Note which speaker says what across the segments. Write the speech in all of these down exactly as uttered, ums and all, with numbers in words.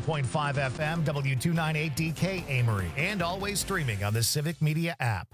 Speaker 1: point five F M, W two ninety-eight D K Amory, and always streaming on the Civic Media app.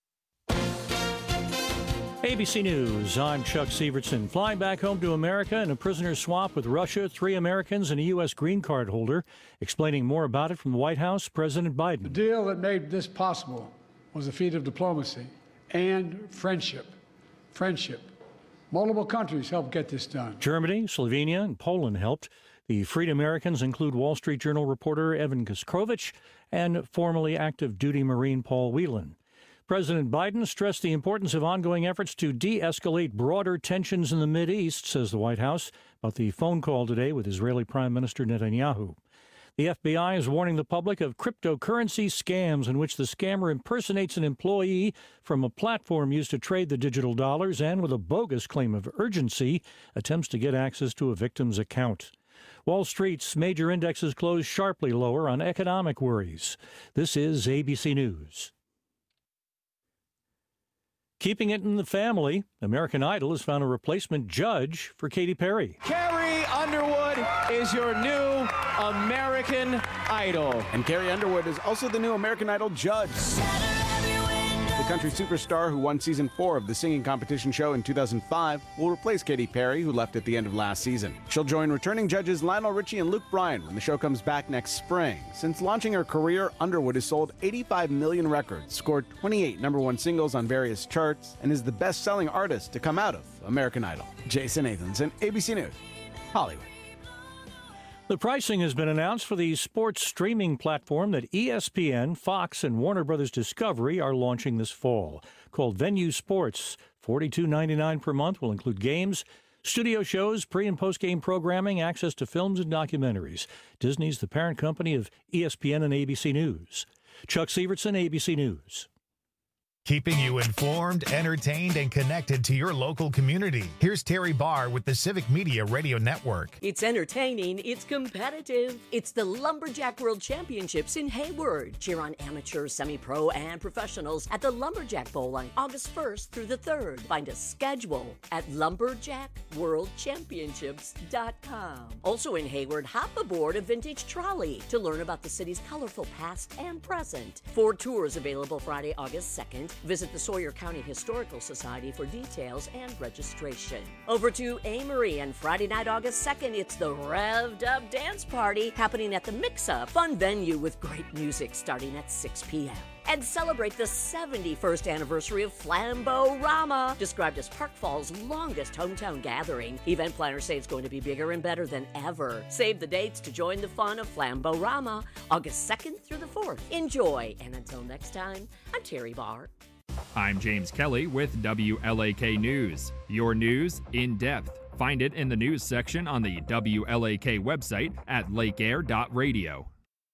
Speaker 2: A B C News, I'm Chuck Sievertson. Flying back home to America in a prisoner swap with Russia, three Americans and a U S green card holder. Explaining more about it from the White House, President Biden.
Speaker 3: The deal that made this possible was a feat of diplomacy and friendship. Friendship. Multiple countries helped get this done.
Speaker 2: Germany, Slovenia, and Poland helped. The freed Americans include Wall Street Journal reporter Evan Koskovich and formerly active duty Marine Paul Whelan. President Biden stressed the importance of ongoing efforts to de-escalate broader tensions in the Mideast, says the White House, about the phone call today with Israeli Prime Minister Netanyahu. The F B I is warning the public of cryptocurrency scams in which the scammer impersonates an employee from a platform used to trade the digital dollars and, with a bogus claim of urgency, attempts to get access to a victim's account. Wall Street's major indexes closed sharply lower on economic worries. This is A B C News. Keeping it in the family, American Idol has found a replacement judge for Katy Perry.
Speaker 4: Carrie Underwood is your new American Idol.
Speaker 5: And Carrie Underwood is also the new American Idol judge. The country superstar who won season four of the singing competition show in two thousand five will replace Katy Perry, who left at the end of last season. She'll join returning judges Lionel Richie and Luke Bryan when the show comes back next spring. Since launching her career, Underwood has sold eighty-five million records, scored twenty-eight number one singles on various charts, and is the best-selling artist to come out of American Idol. Jason Nathanson, A B C News, Hollywood.
Speaker 2: The pricing has been announced for the sports streaming platform that E S P N, Fox, and Warner Brothers Discovery are launching this fall. Called Venue Sports, forty-two ninety-nine per month, will include games, studio shows, pre- and post-game programming, access to films and documentaries. Disney's the parent company of E S P N and A B C News. Chuck Sievertson, A B C News.
Speaker 1: Keeping you informed, entertained, and connected to your local community. Here's Terry Barr with the Civic Media Radio Network.
Speaker 6: It's entertaining, it's competitive. It's the Lumberjack World Championships in Hayward. Cheer on amateurs, semi-pro, and professionals at the Lumberjack Bowl on August first through the third. Find a schedule at lumberjack world championships dot com. Also in Hayward, hop aboard a vintage trolley to learn about the city's colorful past and present. Four tours available Friday, August second. Visit the Sawyer County Historical Society for details and registration. Over to Amory, and Friday night, August second, it's the Revved Up Dance Party happening at the Mix-Up, fun venue with great music starting at six p.m. And celebrate the seventy-first anniversary of Flambo-Rama, described as Park Fall's longest hometown gathering. Event planners say it's going to be bigger and better than ever. Save the dates to join the fun of Flambo-Rama, August second through the fourth. Enjoy, and until next time, I'm Terry Barr.
Speaker 7: I'm James Kelly with W L A K News. Your news in depth. Find it in the news section on the W L A K website at lake air dot radio.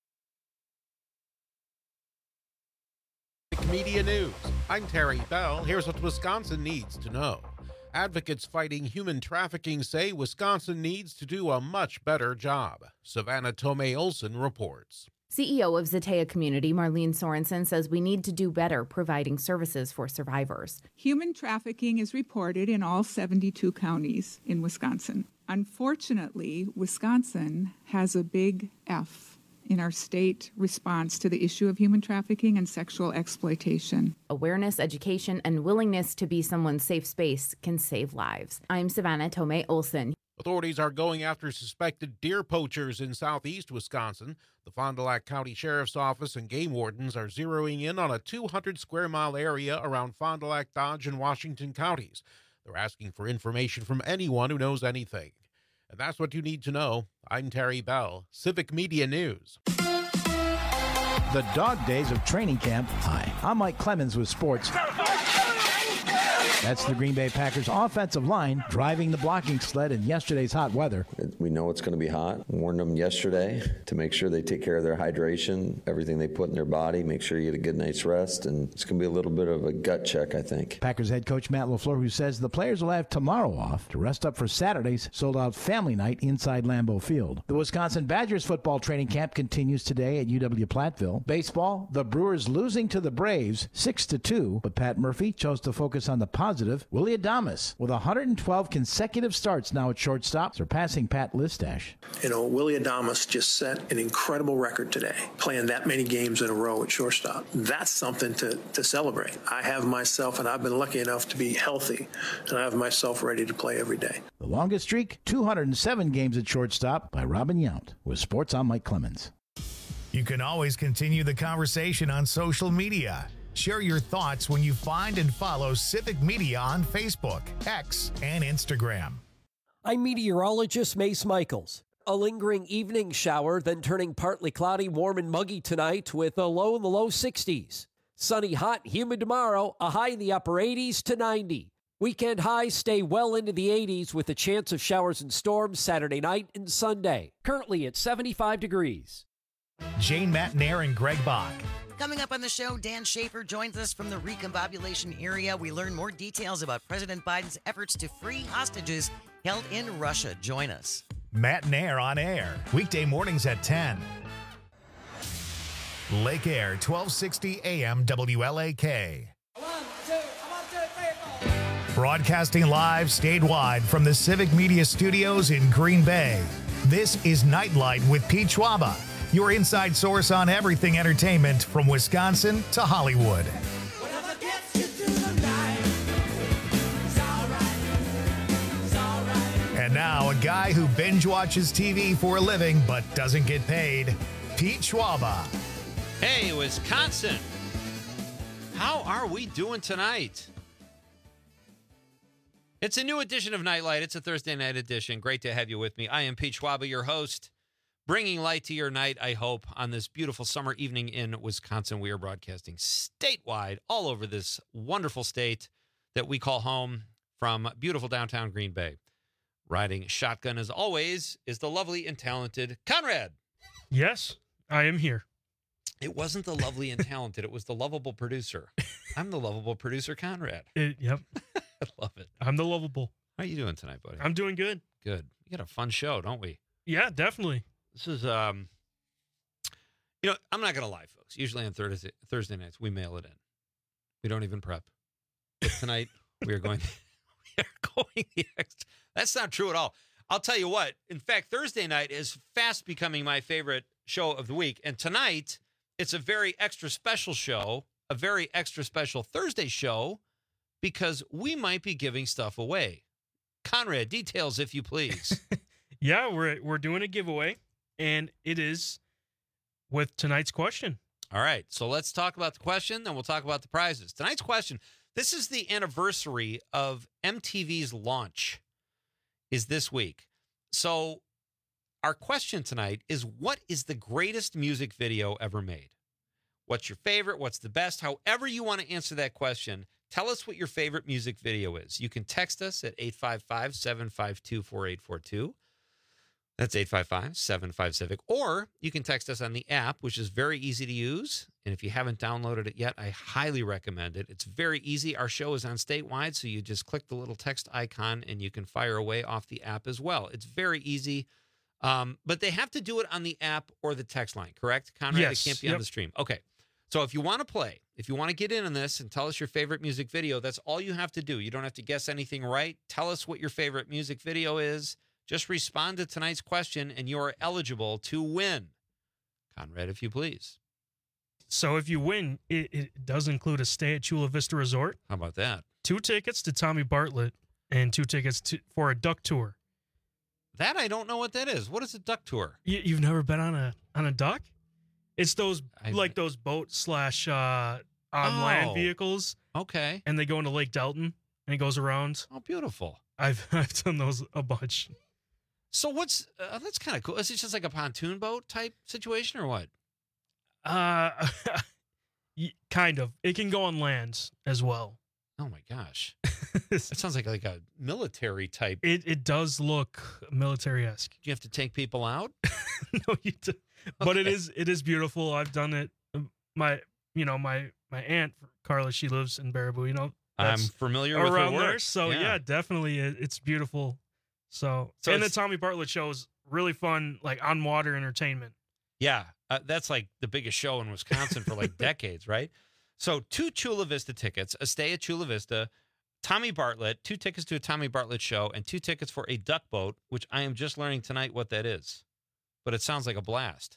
Speaker 8: Media News. I'm Terry Bell. Here's what Wisconsin needs to know. Advocates fighting human trafficking say Wisconsin needs to do a much better job. Savannah Tomei Olson reports.
Speaker 9: C E O of Zatea Community, Marlene Sorensen, says we need to do better providing services for survivors.
Speaker 10: Human trafficking is reported in all seventy-two counties in Wisconsin. Unfortunately, Wisconsin has a big F in our state response to the issue of human trafficking and sexual exploitation.
Speaker 9: Awareness, education, and willingness to be someone's safe space can save lives. I'm Savannah Tomei Olson.
Speaker 8: Authorities are going after suspected deer poachers in southeast Wisconsin. The Fond du Lac County Sheriff's Office and game wardens are zeroing in on a two hundred square mile area around Fond du Lac, Dodge, and Washington counties. They're asking for information from anyone who knows anything. And that's what you need to know. I'm Terry Bell, Civic Media News.
Speaker 11: The dog days of training camp. Hi, I'm Mike Clemens with sports. That's the Green Bay Packers offensive line driving the blocking sled in yesterday's hot weather.
Speaker 12: We know it's going to be hot. Warned them yesterday to make sure they take care of their hydration, everything they put in their body, make sure you get a good night's rest, and it's going to be a little bit of a gut check, I think.
Speaker 11: Packers head coach Matt LaFleur, who says the players will have tomorrow off to rest up for Saturday's sold-out family night inside Lambeau Field. The Wisconsin Badgers football training camp continues today at U W-Platteville. Baseball, the Brewers losing to the Braves six to two, but Pat Murphy chose to focus on the positive positive Willie Adames with one hundred twelve consecutive starts now at shortstop, surpassing Pat Listash.
Speaker 13: You know, Willie Adames just set an incredible record today, playing that many games in a row at shortstop. That's something to, to celebrate. I have myself, and I've been lucky enough to be healthy, and I have myself ready to play every day.
Speaker 11: The longest streak, two hundred seven games at shortstop by Robin Yount. With Sports, I'm Mike Clemens.
Speaker 1: You can always continue the conversation on social media. Share your thoughts when you find and follow Civic Media on Facebook, X, and Instagram.
Speaker 14: I'm meteorologist Mace Michaels. A lingering evening shower, then turning partly cloudy, warm and muggy tonight with a low in the low sixties. Sunny, hot, humid tomorrow, a high in the upper eighties to ninety. Weekend highs stay well into the eighties with a chance of showers and storms Saturday night and Sunday. Currently at seventy-five degrees.
Speaker 1: Jane Matnair and Greg Bach.
Speaker 15: Coming up on the show, Dan Schaefer joins us from the recombobulation area. We learn more details about President Biden's efforts to free hostages held in Russia. Join us.
Speaker 1: Matnair on air, weekday mornings at ten. Lake Air, twelve sixty A M W L A K. Broadcasting live statewide from the Civic Media Studios in Green Bay. This is Nightlight with Pete Schwaba, your inside source on everything entertainment from Wisconsin to Hollywood. And now, a guy who binge watches T V for a living but doesn't get paid, Pete Schwaba.
Speaker 16: Hey, Wisconsin. How are we doing tonight? It's a new edition of Nightlight. It's a Thursday night edition. Great to have you with me. I am Pete Schwaba, your host, bringing light to your night, I hope, on this beautiful summer evening in Wisconsin. We are broadcasting statewide all over this wonderful state that we call home from beautiful downtown Green Bay. Riding shotgun, as always, is the lovely and talented Conrad.
Speaker 17: Yes, I am here.
Speaker 16: It wasn't the lovely and talented. It was the lovable producer. I'm the lovable producer, Conrad.
Speaker 17: It, yep.
Speaker 16: I love it.
Speaker 17: I'm the lovable.
Speaker 16: How are you doing tonight, buddy?
Speaker 17: I'm doing good.
Speaker 16: Good. We got a fun show, don't we?
Speaker 17: Yeah, definitely.
Speaker 16: This is, um, you know, I'm not going to lie, folks. Usually on Thursday, Thursday nights, we mail it in. We don't even prep. But tonight, we are going, we are going the extra. That's not true at all. I'll tell you what. In fact, Thursday night is fast becoming my favorite show of the week. And tonight, it's a very extra special show, a very extra special Thursday show, because we might be giving stuff away. Conrad, details, if you please.
Speaker 17: Yeah, we're we're doing a giveaway, and it is with tonight's question.
Speaker 16: All right, so let's talk about the question, then we'll talk about the prizes. Tonight's question, this is the anniversary of M T V's launch, is this week. So our question tonight is, what is the greatest music video ever made? What's your favorite? What's the best? However you want to answer that question, tell us what your favorite music video is. You can text us at eight five five, seven five two, four eight four two. That's eight five five, seven five Civic. Or you can text us on the app, which is very easy to use. And if you haven't downloaded it yet, I highly recommend it. It's very easy. Our show is on statewide, so you just click the little text icon and you can fire away off the app as well. It's very easy. Um, but they have to do it on the app or the text line, correct, Conrad?
Speaker 17: Yes.
Speaker 16: It can't be
Speaker 17: Yep.
Speaker 16: on the stream. Okay. So if you want to play, if you want to get in on this and tell us your favorite music video, that's all you have to do. You don't have to guess anything right. Tell us what your favorite music video is. Just respond to tonight's question, and you are eligible to win. Conrad, if you please.
Speaker 17: So if you win, it, it does include a stay at Chula Vista Resort.
Speaker 16: How about that?
Speaker 17: Two tickets to Tommy Bartlett and two tickets to, for a duck tour.
Speaker 16: That I don't know what that is. What is a duck tour?
Speaker 17: You, you've never been on a on a duck? It's those
Speaker 16: I-
Speaker 17: like those boat slash uh, on
Speaker 16: Oh.
Speaker 17: land vehicles,
Speaker 16: Okay.
Speaker 17: and they go into Lake Delton, and it goes around.
Speaker 16: Oh, beautiful.
Speaker 17: I've I've done those a bunch.
Speaker 16: So what's uh, that's kind of cool. Is it just like a pontoon boat type situation or what?
Speaker 17: Uh, y- kind of. It can go on land as well.
Speaker 16: Oh my gosh. That sounds like like a military type.
Speaker 17: It it does look military esque.
Speaker 16: Do you have to take people out?
Speaker 17: No, you do. But it
Speaker 16: Okay.
Speaker 17: is it is beautiful. I've done it. My you know my my aunt Carla, she lives in Baraboo. You know,
Speaker 16: I'm
Speaker 17: that's
Speaker 16: familiar with
Speaker 17: around
Speaker 16: her work.
Speaker 17: there. So yeah, definitely, it, it's beautiful. So,
Speaker 16: So
Speaker 17: and the
Speaker 16: it's-
Speaker 17: Tommy Bartlett show is really fun, like on water entertainment.
Speaker 16: Yeah, uh, that's like the biggest show in Wisconsin for like decades, right? So two Chula Vista tickets, a stay at Chula Vista, Tommy Bartlett, two tickets to a Tommy Bartlett show, and two tickets for a duck boat, which I am just learning tonight what that is. But it sounds like a blast.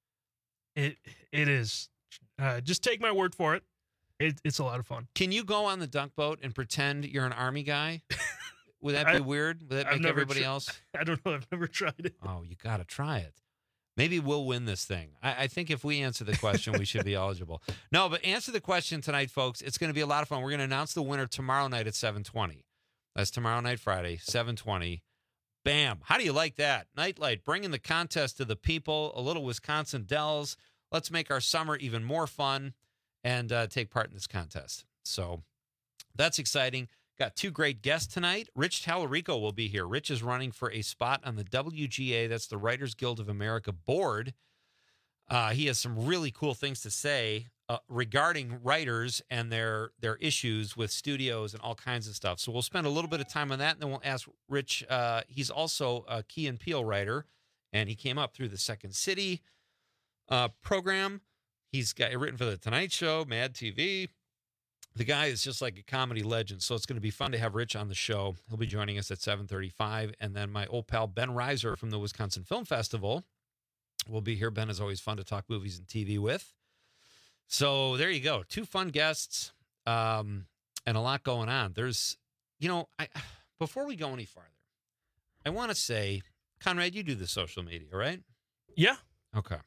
Speaker 17: It It is. Uh, just take my word for it. it. It's a lot of fun.
Speaker 16: Can you go on the duck boat and pretend you're an Army guy? Would that be
Speaker 17: I,
Speaker 16: weird? Would that
Speaker 17: I've
Speaker 16: make
Speaker 17: never
Speaker 16: everybody
Speaker 17: tr-
Speaker 16: else?
Speaker 17: I don't know. I've never tried it.
Speaker 16: Oh, you got to try it. Maybe we'll win this thing. I, I think if we answer the question, we should be eligible. No, but answer the question tonight, folks. It's going to be a lot of fun. We're going to announce the winner tomorrow night at seven twenty. That's tomorrow night, Friday, seven twenty. Bam. How do you like that? Nightlight, bringing the contest to the people, a little Wisconsin Dells. Let's make our summer even more fun and uh, take part in this contest. So that's exciting. Got two great guests tonight. Rich Tallarico will be here. Rich is running for a spot on the W G A, that's the Writers Guild of America board. Uh, he has some really cool things to say uh, regarding writers and their their issues with studios and all kinds of stuff. So we'll spend a little bit of time on that, and then we'll ask Rich. Uh, he's also a Key and Peele writer, and he came up through the Second City uh, program. He's got written for The Tonight Show, Mad T V. The guy is just like a comedy legend, so it's going to be fun to have Rich on the show. He'll be joining us at seven thirty-five, and then my old pal Ben Reiser from the Wisconsin Film Festival will be here. Ben is always fun to talk movies and T V with. So there you go. Two fun guests um, and a lot going on. There's, you know, I before we go any farther, I want to say, Conrad, you do the social media, right?
Speaker 17: Yeah.
Speaker 16: Okay.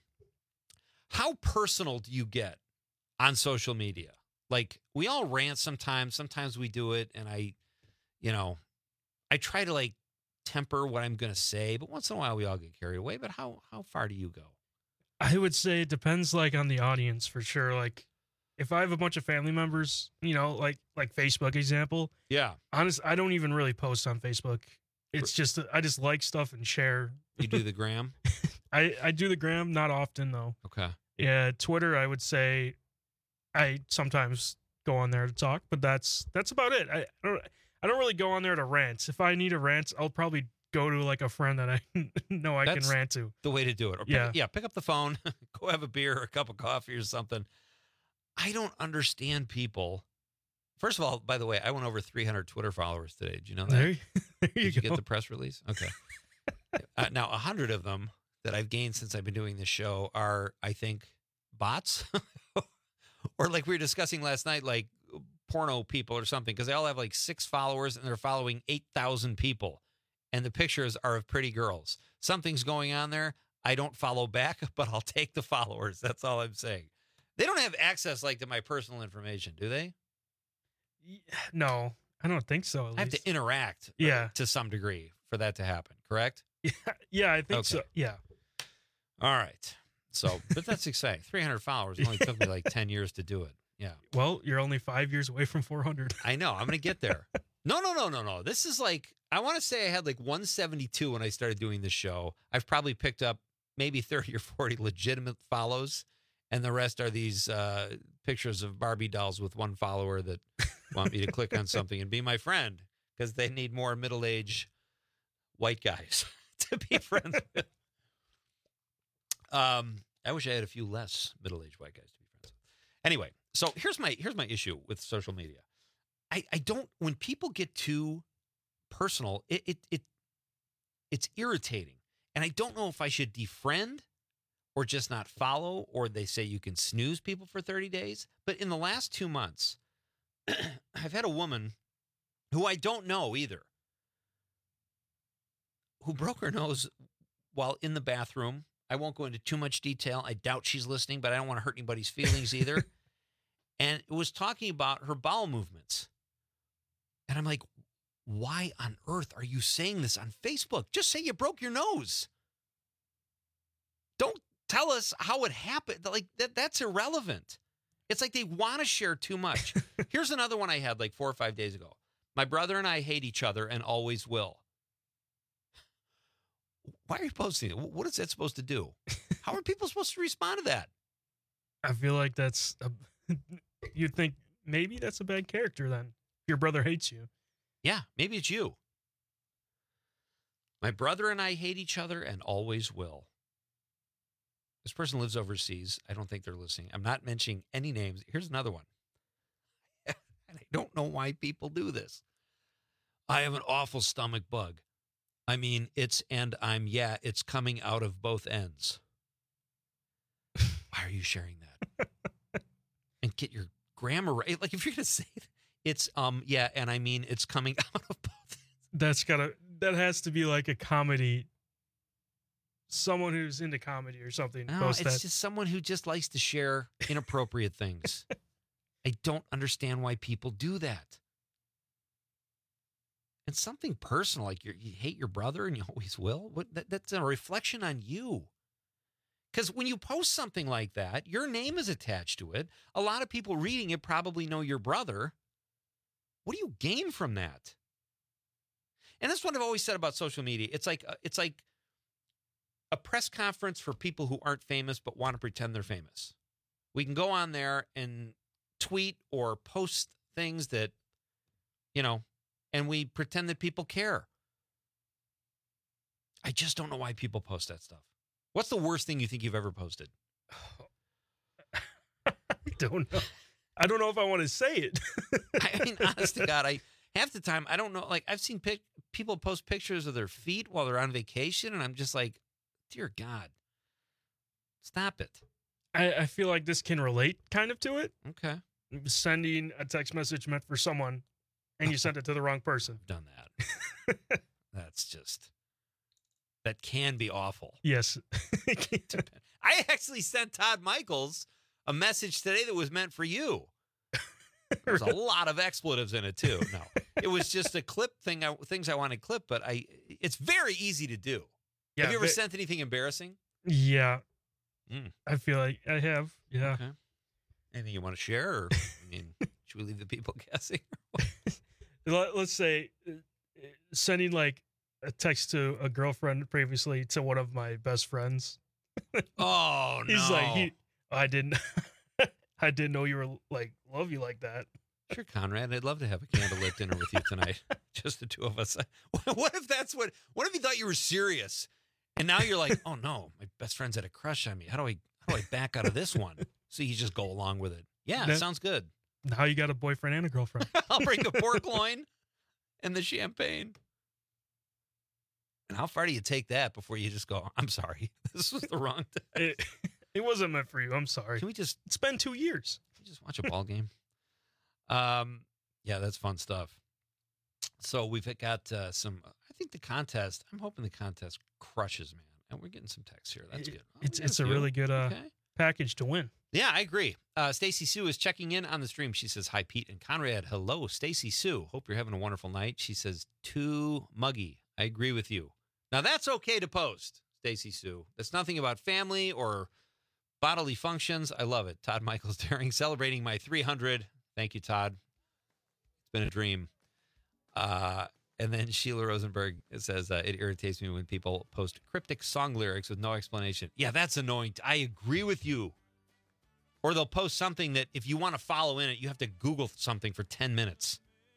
Speaker 16: How personal do you get on social media? Like, we all rant sometimes. Sometimes we do it, and I, you know, I try to, like, temper what I'm going to say, but once in a while we all get carried away. But how how far do you go?
Speaker 17: I would say it depends, like, on the audience for sure. Like, if I have a bunch of family members, you know, like like Facebook example.
Speaker 16: Yeah.
Speaker 17: Honest, I don't even really post on Facebook. It's just I just like stuff and share.
Speaker 16: You do the gram?
Speaker 17: I I do the gram, not often though.
Speaker 16: Okay.
Speaker 17: Yeah, Twitter, I would say I sometimes go on there to talk, but that's that's about it. I, I don't I don't really go on there to rant. If I need a rant, I'll probably go to like a friend that I know I
Speaker 16: That's
Speaker 17: can rant to.
Speaker 16: The way to do it. Or pick,
Speaker 17: Yeah.
Speaker 16: yeah, pick up the phone, go have a beer or a cup of coffee or something. I don't understand people. First of all, by the way, I went over three hundred Twitter followers today. Did you know that?
Speaker 17: There, there you
Speaker 16: Did you
Speaker 17: go.
Speaker 16: get the press release? Okay. uh, now, one hundred of them that I've gained since I've been doing this show are, I think, bots. Or like we were discussing last night, like porno people or something, because they all have like six followers and they're following eight thousand people. And the pictures are of pretty girls. Something's going on there. I don't follow back, but I'll take the followers. That's all I'm saying. They don't have access like to my personal information, do they?
Speaker 17: No, I don't think so. At
Speaker 16: I have
Speaker 17: least.
Speaker 16: to interact uh,
Speaker 17: Yeah.
Speaker 16: to some degree for that to happen, correct?
Speaker 17: Yeah, yeah, I think
Speaker 16: Okay.
Speaker 17: so. Yeah.
Speaker 16: All right. So, but that's exciting. three hundred followers. It only took me like ten years to do it. Yeah.
Speaker 17: Well, you're only five years away from four hundred.
Speaker 16: I know. I'm going to get there. No, no, no, no, no. This is like, I want to say I had like one seventy-two when I started doing this show. I've probably picked up maybe thirty or forty legitimate follows. And the rest are these uh, pictures of Barbie dolls with one follower that want me to click on something and be my friend because they need more middle-aged white guys to be friends with. Um, I wish I had a few less middle-aged white guys to be friends with. Anyway, so here's my here's my issue with social media. I, I don't when people get too personal, it, it it it's irritating. And I don't know if I should defriend or just not follow, or they say you can snooze people for thirty days. But in the last two months, I've had a woman who I don't know either, who broke her nose while in the bathroom. I won't go into too much detail. I doubt she's listening, but I don't want to hurt anybody's feelings either. And it was talking about her bowel movements. And I'm like, why on earth are you saying this on Facebook? Just say you broke your nose. Don't tell us how it happened. Like that, that's irrelevant. It's like they want to share too much. Here's another one I had like four or five days ago. My brother and I hate each other and always will. Why are you posting it? What is that supposed to do? How are people supposed to respond to that?
Speaker 17: I feel like that's a, you'd think maybe that's a bad character then. If your brother hates you.
Speaker 16: Yeah, maybe it's you. My brother and I hate each other and always will. This person lives overseas. I don't think they're listening. I'm not mentioning any names. Here's another one. I And I don't know why people do this. I have an awful stomach bug. I mean, it's, and I'm, yeah, it's coming out of both ends. Why are you sharing that? And get your grammar right. Like, if you're going to say it, it's, um, yeah, and I mean, it's coming out of both ends.
Speaker 17: That's gotta, that has to be like a comedy. Someone who's into comedy or something.
Speaker 16: No,
Speaker 17: post
Speaker 16: it's
Speaker 17: that.
Speaker 16: just someone who just likes to share inappropriate things. I don't understand why people do that. And something personal, like you're, you hate your brother and you always will. What, that, that's a reflection on you. Because when you post something like that, your name is attached to it. A lot of people reading it probably know your brother. What do you gain from that? And that's what I've always said about social media. It's like it's like a press conference for people who aren't famous but want to pretend they're famous. We can go on there and tweet or post things that, you know, and we pretend that people care. I just don't know why people post that stuff. What's the worst thing you think you've ever posted?
Speaker 17: I don't know. I don't know if I want to say it.
Speaker 16: I mean, honest to God, I half the time, I don't know. Like, I've seen pic- people post pictures of their feet while they're on vacation, and I'm just like, dear God, stop it.
Speaker 17: I, I feel like this can relate kind of to it.
Speaker 16: Okay.
Speaker 17: Sending a text message meant for someone, and you sent it to the wrong person.
Speaker 16: I've done that. That's just... That can be awful.
Speaker 17: Yes.
Speaker 16: I actually sent Todd Michaels a message today that was meant for you. There was a lot of expletives in it, too. No, it was just a clip thing, I, things I wanted clip, but I. It's very easy to do.
Speaker 17: Yeah,
Speaker 16: have you ever
Speaker 17: but,
Speaker 16: sent anything embarrassing?
Speaker 17: Yeah.
Speaker 16: Mm.
Speaker 17: I feel like I have. Yeah.
Speaker 16: Okay. Anything you want to share? Or, I mean, should we leave the people guessing?
Speaker 17: Let, let's say uh, sending like a text to a girlfriend previously to one of my best friends.
Speaker 16: Oh, no.
Speaker 17: He's like, he, I didn't, I didn't know you were like, love you like that.
Speaker 16: Sure, Conrad. I'd love to have a candlelit dinner with you tonight. Just the two of us. What if that's what, what if you thought you were serious? And now you're like, oh no, my best friend's had a crush on me. How do I, how do I back out of this one? So you just go along with it. Yeah,
Speaker 17: Then-
Speaker 16: sounds good.
Speaker 17: Now you got a boyfriend and a girlfriend.
Speaker 16: I'll bring the pork loin and the champagne. And how far do you take that before you just go, I'm sorry, this was the wrong time?
Speaker 17: It, it wasn't meant for you. I'm sorry.
Speaker 16: Can we just
Speaker 17: It's been two years.
Speaker 16: Can we just watch a ball game? Um, yeah, that's fun stuff. So we've got uh, some, I think the contest, I'm hoping the contest crushes, man. And we're getting some texts here. That's
Speaker 17: It-
Speaker 16: good. Oh,
Speaker 17: It's
Speaker 16: we got
Speaker 17: it's a
Speaker 16: few.
Speaker 17: really good uh,
Speaker 16: Okay.
Speaker 17: package to win.
Speaker 16: Yeah, I agree. Uh, Stacy Sue is checking in on the stream. She says, hi, Pete and Conrad. Hello, Stacy Sue. Hope you're having a wonderful night. She says, too muggy. I agree with you. Now, that's okay to post, Stacy Sue. That's nothing about family or bodily functions. I love it. Todd Michaels Daring, celebrating my three hundred. Thank you, Todd. It's been a dream. Uh, and then Sheila Rosenberg says, uh, it irritates me when people post cryptic song lyrics with no explanation. Yeah, that's annoying. I agree with you. Or they'll post something that if you want to follow in it, you have to Google something for ten minutes.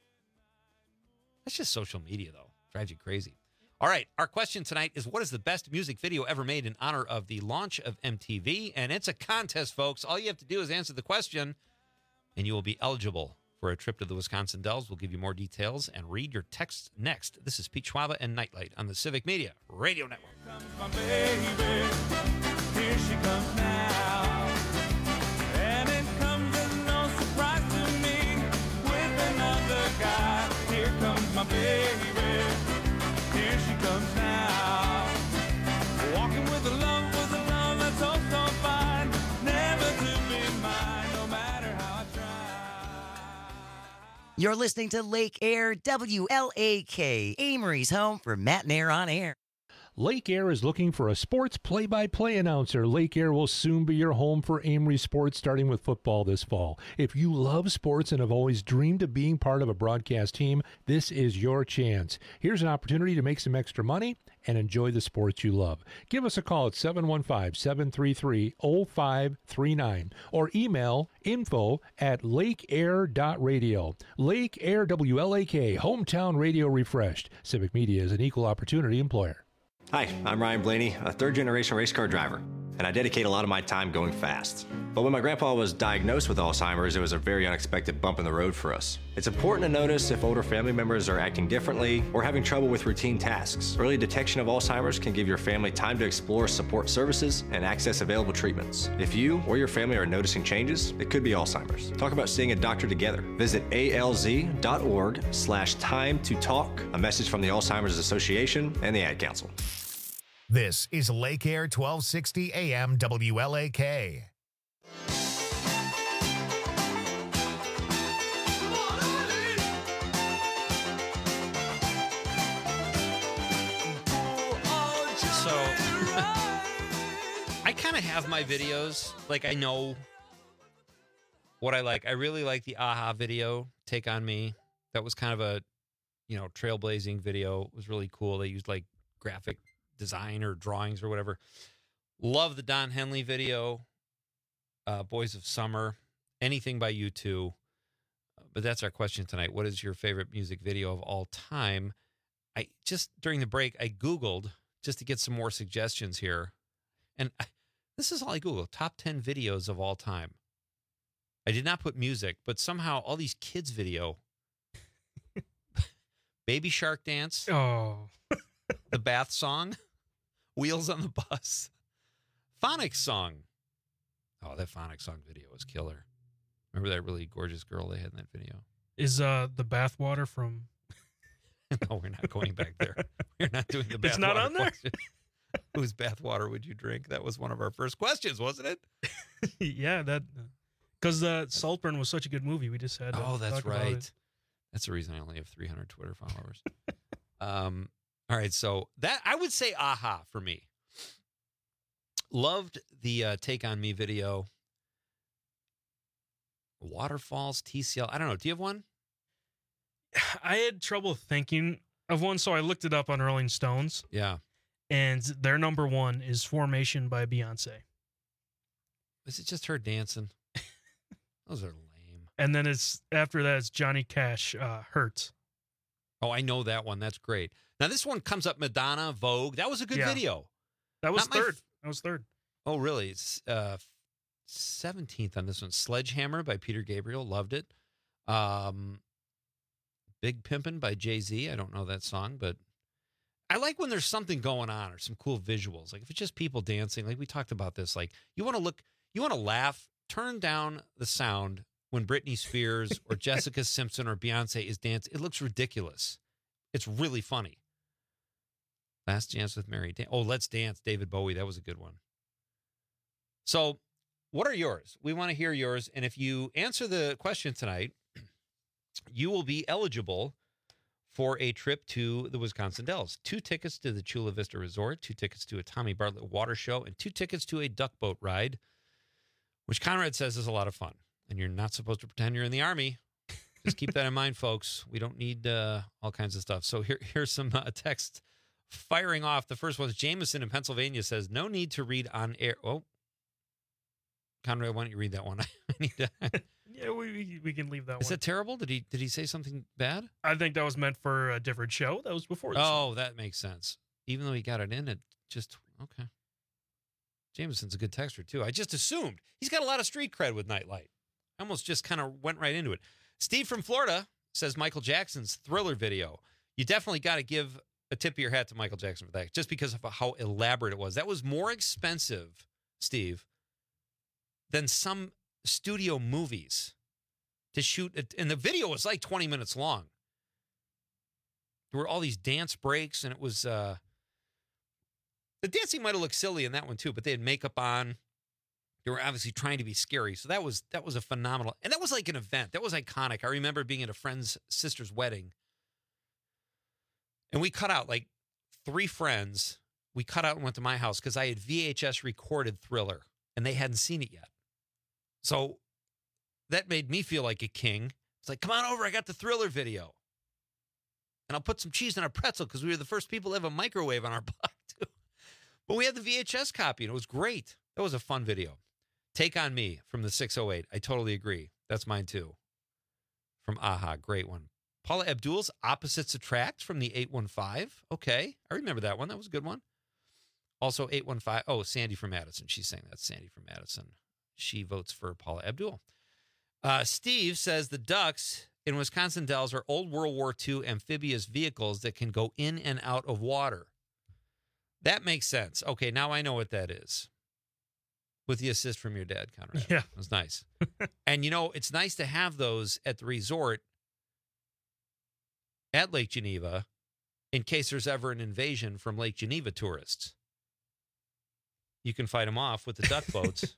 Speaker 16: That's just social media, though. Drives you crazy. All right, our question tonight is, what is the best music video ever made in honor of the launch of M T V? And it's a contest, folks. All you have to do is answer the question, and you will be eligible for a trip to the Wisconsin Dells. We'll give you more details and read your texts next. This is Pete Schwaba and Nightlight on the Civic Media Radio Network.
Speaker 18: My baby, here she comes now. And it comes as no surprise to me with another guy. Here comes my baby, here she comes now. Walking with a love, with a love that's oh so fine. Never to be mine, no matter how I try.
Speaker 15: You're listening to Lake Air W L A K, Amory's home for Matt and Air on Air.
Speaker 19: Lake Air is looking for a sports play-by-play announcer. Lake Air will soon be your home for Amory sports, starting with football this fall. If you love sports and have always dreamed of being part of a broadcast team, this is your chance. Here's an opportunity to make some extra money and enjoy the sports you love. Give us a call at seven one five, seven three three, zero five three nine or email info at lakeair dot radio. Lake Air W L A K, hometown radio refreshed. Civic Media is an equal opportunity employer.
Speaker 20: Hi, I'm Ryan Blaney, a third-generation race car driver. and I dedicate a lot of my time going fast. But when my grandpa was diagnosed with Alzheimer's, it was a very unexpected bump in the road for us. It's important to notice if older family members are acting differently or having trouble with routine tasks. Early detection of Alzheimer's can give your family time to explore support services and access available treatments. If you or your family are noticing changes, it could be Alzheimer's. Talk about seeing a doctor together. Visit A L Z dot org slash time to talk. A message from the Alzheimer's Association and the Ad Council.
Speaker 1: This is Lake Air twelve sixty A M W L A K.
Speaker 16: So I kind of have my videos. Like, I know what I like. I really like the AHA video, Take On Me. That was kind of a, you know, trailblazing video. It was really cool. They used like graphic design or drawings or whatever. Love the Don Henley video, uh, Boys of Summer, anything by U two. But that's our question tonight. What is your favorite music video of all time? I just, during the break, I Googled just to get some more suggestions here. And I, this is all I Googled, top ten videos of all time. I did not put music, but somehow all these kids video. Baby Shark Dance.
Speaker 17: Oh.
Speaker 16: The Bath Song. Wheels on the Bus. Phonics Song. Oh, that Phonics Song video was killer. Remember that really gorgeous girl they had in that video?
Speaker 17: Is uh the bathwater from...
Speaker 16: No, we're not going back there. We're not doing the bathwater.
Speaker 17: It's not on there?
Speaker 16: Whose bathwater would you drink? That was one of our first questions, wasn't it?
Speaker 17: Yeah, that... Because uh, Saltburn was such a good movie. We just had to
Speaker 16: Oh, that's
Speaker 17: talk about
Speaker 16: right.
Speaker 17: it.
Speaker 16: That's the reason I only have three hundred Twitter followers. um, all right, so that I would say AHA for me. Loved the uh, Take On Me video. Waterfalls, T C L. I don't know. Do you have one?
Speaker 17: I had trouble thinking of one, so I looked it up on Rolling Stones.
Speaker 16: Yeah.
Speaker 17: And their number one is Formation by Beyonce.
Speaker 16: Is it just her dancing? Those are lame.
Speaker 17: And then it's after that, it's Johnny Cash, uh, Hurts.
Speaker 16: Oh, I know that one. That's great. Now, this one comes up Madonna, Vogue. That was a good
Speaker 17: Yeah.
Speaker 16: video.
Speaker 17: That was
Speaker 16: Not my
Speaker 17: third.
Speaker 16: f-
Speaker 17: That was third.
Speaker 16: Oh, really? It's uh, seventeenth on this one. Sledgehammer by Peter Gabriel. Loved it. Um, Big Pimpin' by Jay-Z. I don't know that song, but I like when there's something going on or some cool visuals. Like if it's just people dancing, like we talked about this, like you want to look, you want to laugh, turn down the sound when Britney Spears or Jessica Simpson or Beyonce is dancing. It looks ridiculous. It's really funny. Last Dance with Mary. Dan- oh, Let's Dance, David Bowie. That was a good one. So what are yours? We want to hear yours. And if you answer the question tonight, you will be eligible for a trip to the Wisconsin Dells. Two tickets to the Chula Vista Resort, two tickets to a Tommy Bartlett water show, and two tickets to a duck boat ride, which Conrad says is a lot of fun. And you're not supposed to pretend you're in the Army. Just keep that in mind, folks. We don't need uh, all kinds of stuff. So here, here's some uh, text firing off. The first one is Jameson in Pennsylvania says, no need to read on air. Oh, Conrad, why don't you read that one? I need to...
Speaker 17: Yeah, we, we we can leave that
Speaker 16: Is
Speaker 17: one.
Speaker 16: that terrible? Did he did he say something bad?
Speaker 17: I think that was meant for a different show. That was before this.
Speaker 16: Oh, that makes sense. Even though he got it in, it just okay. Jameson's a good texter too. I just assumed he's got a lot of street cred with Nightlight. I almost just kind of went right into it. Steve from Florida says Michael Jackson's Thriller video. You definitely got to give a tip of your hat to Michael Jackson for that, just because of how elaborate it was. That was more expensive, Steve, than some studio movies to shoot it. And the video was like twenty minutes long. There were all these dance breaks, and it was uh the dancing might have looked silly in that one too, but they had makeup on. They were obviously trying to be scary. So that was that was a phenomenal, and that was like an event. That was iconic. I remember being at a friend's sister's wedding, and we cut out like three friends. We cut out and went to my house because I had V H S recorded Thriller, and they hadn't seen it yet. So that made me feel like a king. It's like, come on over. I got the Thriller video. And I'll put some cheese on a pretzel because we were the first people to have a microwave on our block, too. But we had the V H S copy, and it was great. That was a fun video. Take On Me from the six oh eight. I totally agree. That's mine, too. From AHA. Great one. Paula Abdul's Opposites Attract from the eight one five. Okay. I remember that one. That was a good one. Also, eight one five. Oh, Sandy from Madison. She's saying that's Sandy from Madison. She votes for Paula Abdul. Uh, Steve says the Ducks in Wisconsin Dells are old World War Two amphibious vehicles that can go in and out of water. That makes sense. Okay, now I know what that is. With the assist from your dad, Conrad.
Speaker 17: Yeah.
Speaker 16: It was nice. And, you know, it's nice to have those at the resort at Lake Geneva in case there's ever an invasion from Lake Geneva tourists. You can fight them off with the duck boats.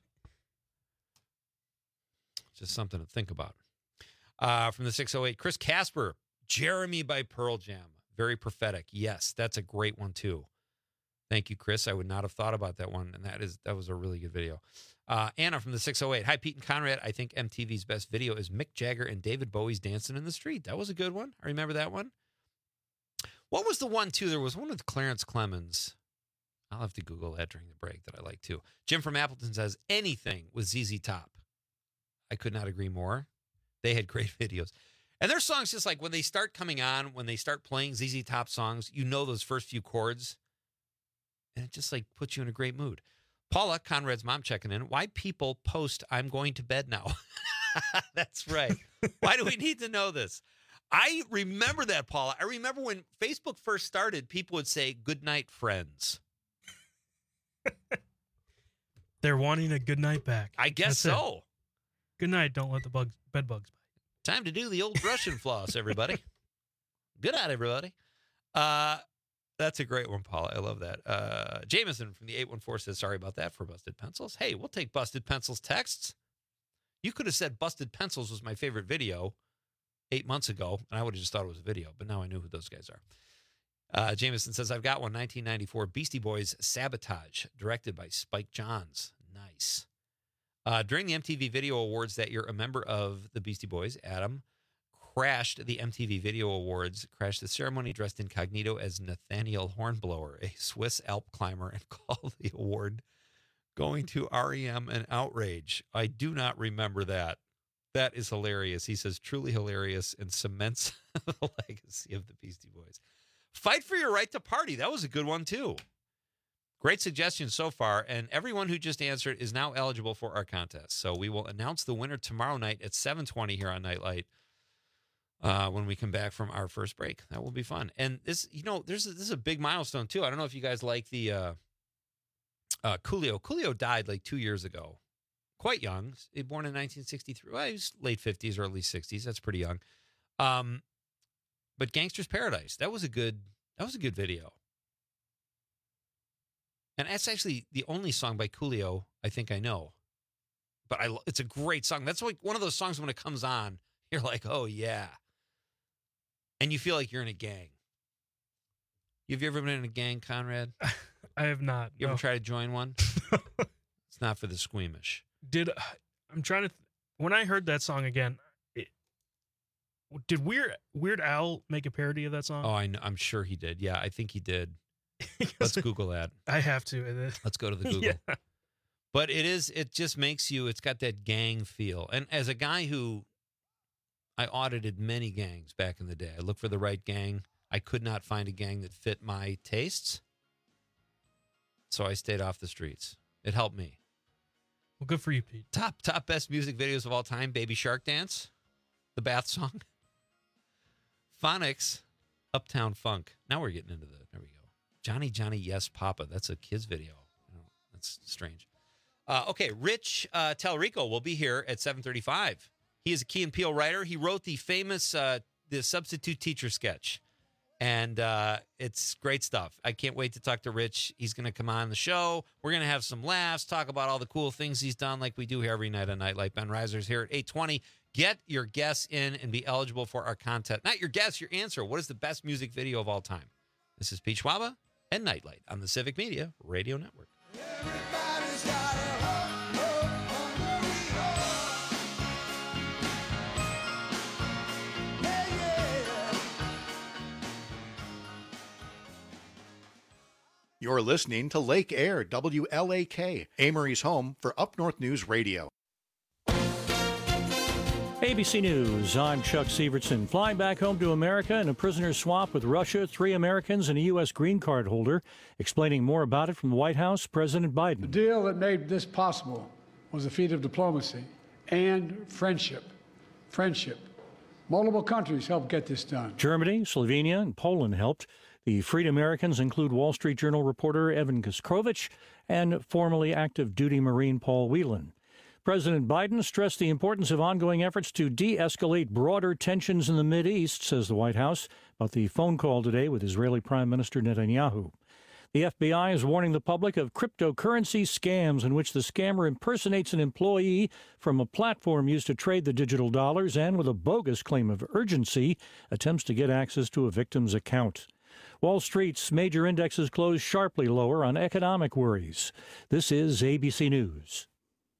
Speaker 16: Just something to think about. Uh, from the six oh eight, Chris Casper, Jeremy by Pearl Jam. Very prophetic. Yes, that's a great one, too. Thank you, Chris. I would not have thought about that one, and that is that was a really good video. Uh, Anna from the six oh eight. Hi, Pete and Conrad. I think M T V's best video is Mick Jagger and David Bowie's Dancing in the Street. That was a good one. I remember that one. What was the one, too? There was one with Clarence Clemens. I'll have to Google that during the break that I like, too. Jim from Appleton says, anything with Z Z Top. I could not agree more. They had great videos. And their songs, just like when they start coming on, when they start playing Z Z Top songs, you know those first few chords. And it just like puts you in a great mood. Paula, Conrad's mom, checking in. Why people post, I'm going to bed now? That's right. Why do we need to know this? I remember that, Paula. I remember when Facebook first started, people would say, good night, friends.
Speaker 17: They're wanting a good night back.
Speaker 16: I guess
Speaker 17: That's
Speaker 16: so.
Speaker 17: It. Good night. Don't let the bugs, bed bugs bite.
Speaker 16: Time to do the old Russian floss, everybody. Good night, everybody. Uh, That's a great one, Paula. I love that. Uh, Jameson from the eight one four says, sorry about that for Busted Pencils. Hey, we'll take Busted Pencils texts. You could have said Busted Pencils was my favorite video eight months ago, and I would have just thought it was a video, but now I knew who those guys are. Uh, Jameson says, I've got one, nineteen ninety-four Beastie Boys Sabotage, directed by Spike Jonze. Nice. Uh, during the M T V Video Awards that year, a member of the Beastie Boys, Adam, crashed the M T V Video Awards, crashed the ceremony dressed incognito as Nathaniel Hornblower, a Swiss Alp climber, and called the award going to R E M an outrage. I do not remember that. That is hilarious. He says, truly hilarious and cements the legacy of the Beastie Boys. Fight for your right to party. That was a good one, too. Great suggestions so far, and everyone who just answered is now eligible for our contest. So we will announce the winner tomorrow night at seven twenty here on Nightlight. Uh, when we come back from our first break. That will be fun. And this, you know, there's a, this is a big milestone, too. I don't know if you guys like the uh, uh, Coolio. Coolio died like two years ago. Quite young. He was born in nineteen sixty-three. Well, he was late fifties or early sixties. That's pretty young. Um, but Gangster's Paradise, that was a good, that was a good video. And that's actually the only song by Coolio I think I know. But I, it's a great song. That's like one of those songs when it comes on, you're like, oh, yeah. And you feel like you're in a gang. Have you ever been in a gang, Conrad?
Speaker 17: I have not.
Speaker 16: You
Speaker 17: no.
Speaker 16: ever try to join one? It's not for the squeamish.
Speaker 17: Did I'm trying to th- when I heard that song again, it, did Weird Weird Al make a parody of that song?
Speaker 16: Oh, I know, I'm sure he did. Yeah, I think he did. Let's Google that.
Speaker 17: I have to.
Speaker 16: Let's go to the Google. Yeah. But it is. It just makes you. It's got that gang feel. And as a guy who I audited many gangs back in the day. I looked for the right gang. I could not find a gang that fit my tastes. So I stayed off the streets. It helped me.
Speaker 17: Well, good for you, Pete.
Speaker 16: Top top best music videos of all time. Baby Shark Dance. The Bath Song. Phonics. Uptown Funk. Now we're getting into the, there we go. Johnny, Johnny, Yes, Papa. That's a kid's video. Oh, that's strange. Uh, okay, Rich uh, Talrico will be here at seven thirty-five. He is a Key and Peele writer. He wrote the famous uh, the substitute teacher sketch, and uh, it's great stuff. I can't wait to talk to Rich. He's going to come on the show. We're going to have some laughs, talk about all the cool things he's done like we do here every night on Nightlight. Ben Reiser's here at eight twenty. Get your guess in and be eligible for our contest. Not your guess, your answer. What is the best music video of all time? This is Pete Schwaba and Nightlight on the Civic Media Radio Network.
Speaker 21: You're listening to Lake Air, W L A K, Amory's home for Up North News Radio.
Speaker 2: A B C News, I'm Chuck Severson. Flying back home to America in a prisoner swap with Russia, three Americans and a U S green card holder. Explaining more about it from the White House, President Biden.
Speaker 3: The deal that made this possible was a feat of diplomacy and friendship. Friendship. Multiple countries helped get this done.
Speaker 2: Germany, Slovenia, and Poland helped. The freed Americans include Wall Street Journal reporter Evan Kuskrovich and formerly active duty Marine Paul Whelan. President Biden stressed the importance of ongoing efforts to de-escalate broader tensions in the Mideast, says the White House, about the phone call today with Israeli Prime Minister Netanyahu. The F B I is warning the public of cryptocurrency scams in which the scammer impersonates an employee from a platform used to trade the digital dollars and, with a bogus claim of urgency, attempts to get access to a victim's account. Wall Street's major indexes closed sharply lower on economic worries. This is A B C News.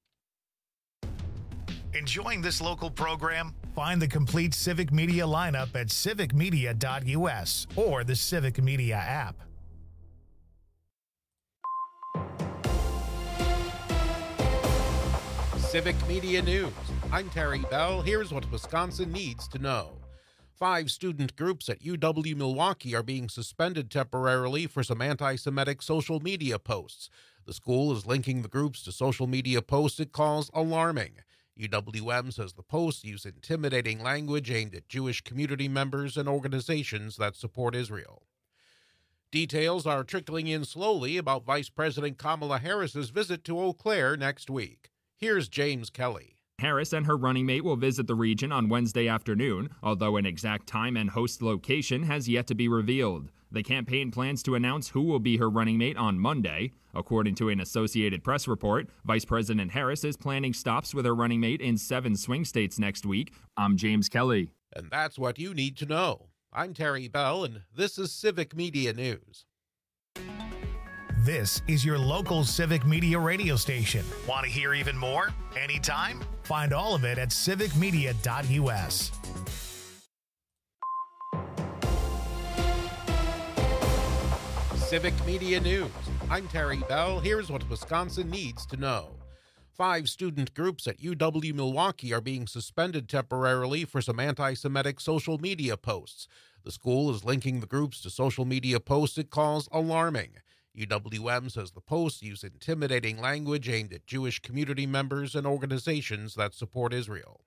Speaker 1: Enjoying this local program? Find the complete Civic Media lineup at civic media dot u s or the Civic Media app.
Speaker 8: Civic Media News. I'm Terry Bell. Here's what Wisconsin needs to know. Five student groups at U W-Milwaukee are being suspended temporarily for some anti-Semitic social media posts. The school is linking the groups to social media posts it calls alarming. U W M says the posts use intimidating language aimed at Jewish community members and organizations that support Israel. Details are trickling in slowly about Vice President Kamala Harris's visit to Eau Claire next week. Here's James Kelly.
Speaker 7: Harris and her running mate will visit the region on Wednesday afternoon, although an exact time and host location has yet to be revealed. The campaign plans to announce who will be her running mate on Monday. According to an Associated Press report, Vice President Harris is planning stops with her running mate in seven swing states next week. I'm James Kelly.
Speaker 8: And that's what you need to know. I'm Terry Bell, and this is Civic Media News.
Speaker 1: This is your local Civic Media radio station. Want to hear even more? Anytime? Find all of it at civic media dot u s.
Speaker 8: Civic Media News. I'm Terry Bell. Here's what Wisconsin needs to know. Five student groups at U W-Milwaukee are being suspended temporarily for some anti-Semitic social media posts. The school is linking the groups to social media posts it calls alarming. U W M says the posts use intimidating language aimed at Jewish community members and organizations that support Israel.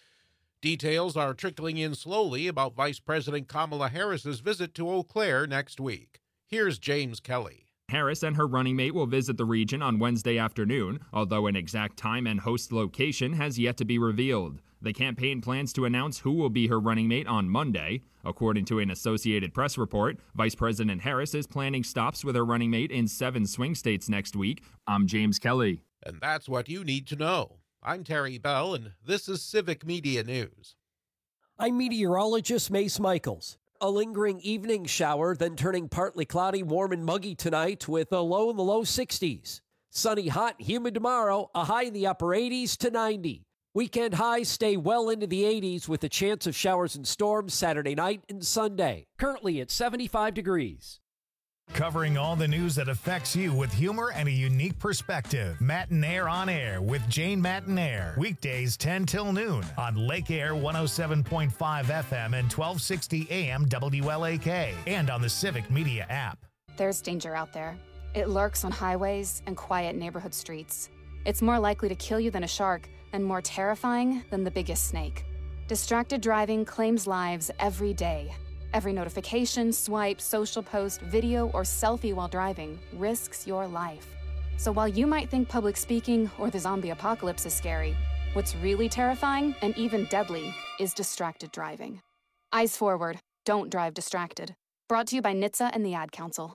Speaker 8: Details are trickling in slowly about Vice President Kamala Harris's visit to Eau Claire next week. Here's James Kelly.
Speaker 7: Harris and her running mate will visit the region on Wednesday afternoon, although an exact time and host location has yet to be revealed. The campaign plans to announce who will be her running mate on Monday. According to an Associated Press report, Vice President Harris is planning stops with her running mate in seven swing states next week. I'm James Kelly.
Speaker 8: And that's what you need to know. I'm Terry Bell, and this is Civic Media News.
Speaker 14: I'm meteorologist Mace Michaels. A lingering evening shower, then turning partly cloudy, warm and muggy tonight with a low in the low sixties. Sunny, hot, humid tomorrow, a high in the upper eighties to ninety. Weekend highs stay well into the eighties with a chance of showers and storms Saturday night and Sunday. Currently at seventy-five degrees.
Speaker 1: Covering all the news that affects you with humor and a unique perspective. Matinaire on Air with Jane Matinaire. Weekdays ten till noon on Lake Air one oh seven point five F M and twelve sixty A M W L A K and on the Civic Media app.
Speaker 22: There's danger out there. It lurks on highways and quiet neighborhood streets. It's more likely to kill you than a shark and more terrifying than the biggest snake. Distracted driving claims lives every day. Every notification, swipe, social post, video, or selfie while driving risks your life. So while you might think public speaking or the zombie apocalypse is scary, what's really terrifying and even deadly is distracted driving. Eyes forward, don't drive distracted. Brought to you by N H T S A and the Ad Council.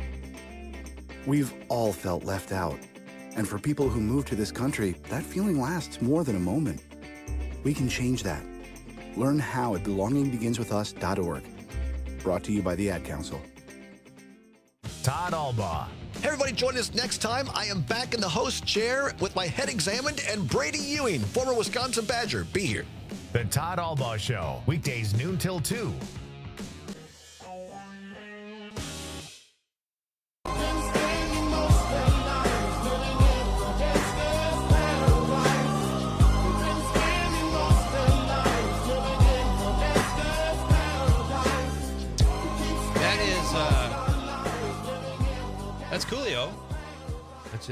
Speaker 23: We've all felt left out. And for people who move to this country, that feeling lasts more than a moment. We can change that. Learn how at belonging begins with us dot org. Brought to you by the Ad Council.
Speaker 1: Todd Albaugh.
Speaker 24: Hey everybody, join us next time. I am back in the host chair with my head examined, and Brady Ewing, former Wisconsin Badger, be here.
Speaker 1: The Todd Albaugh Show, weekdays noon till two.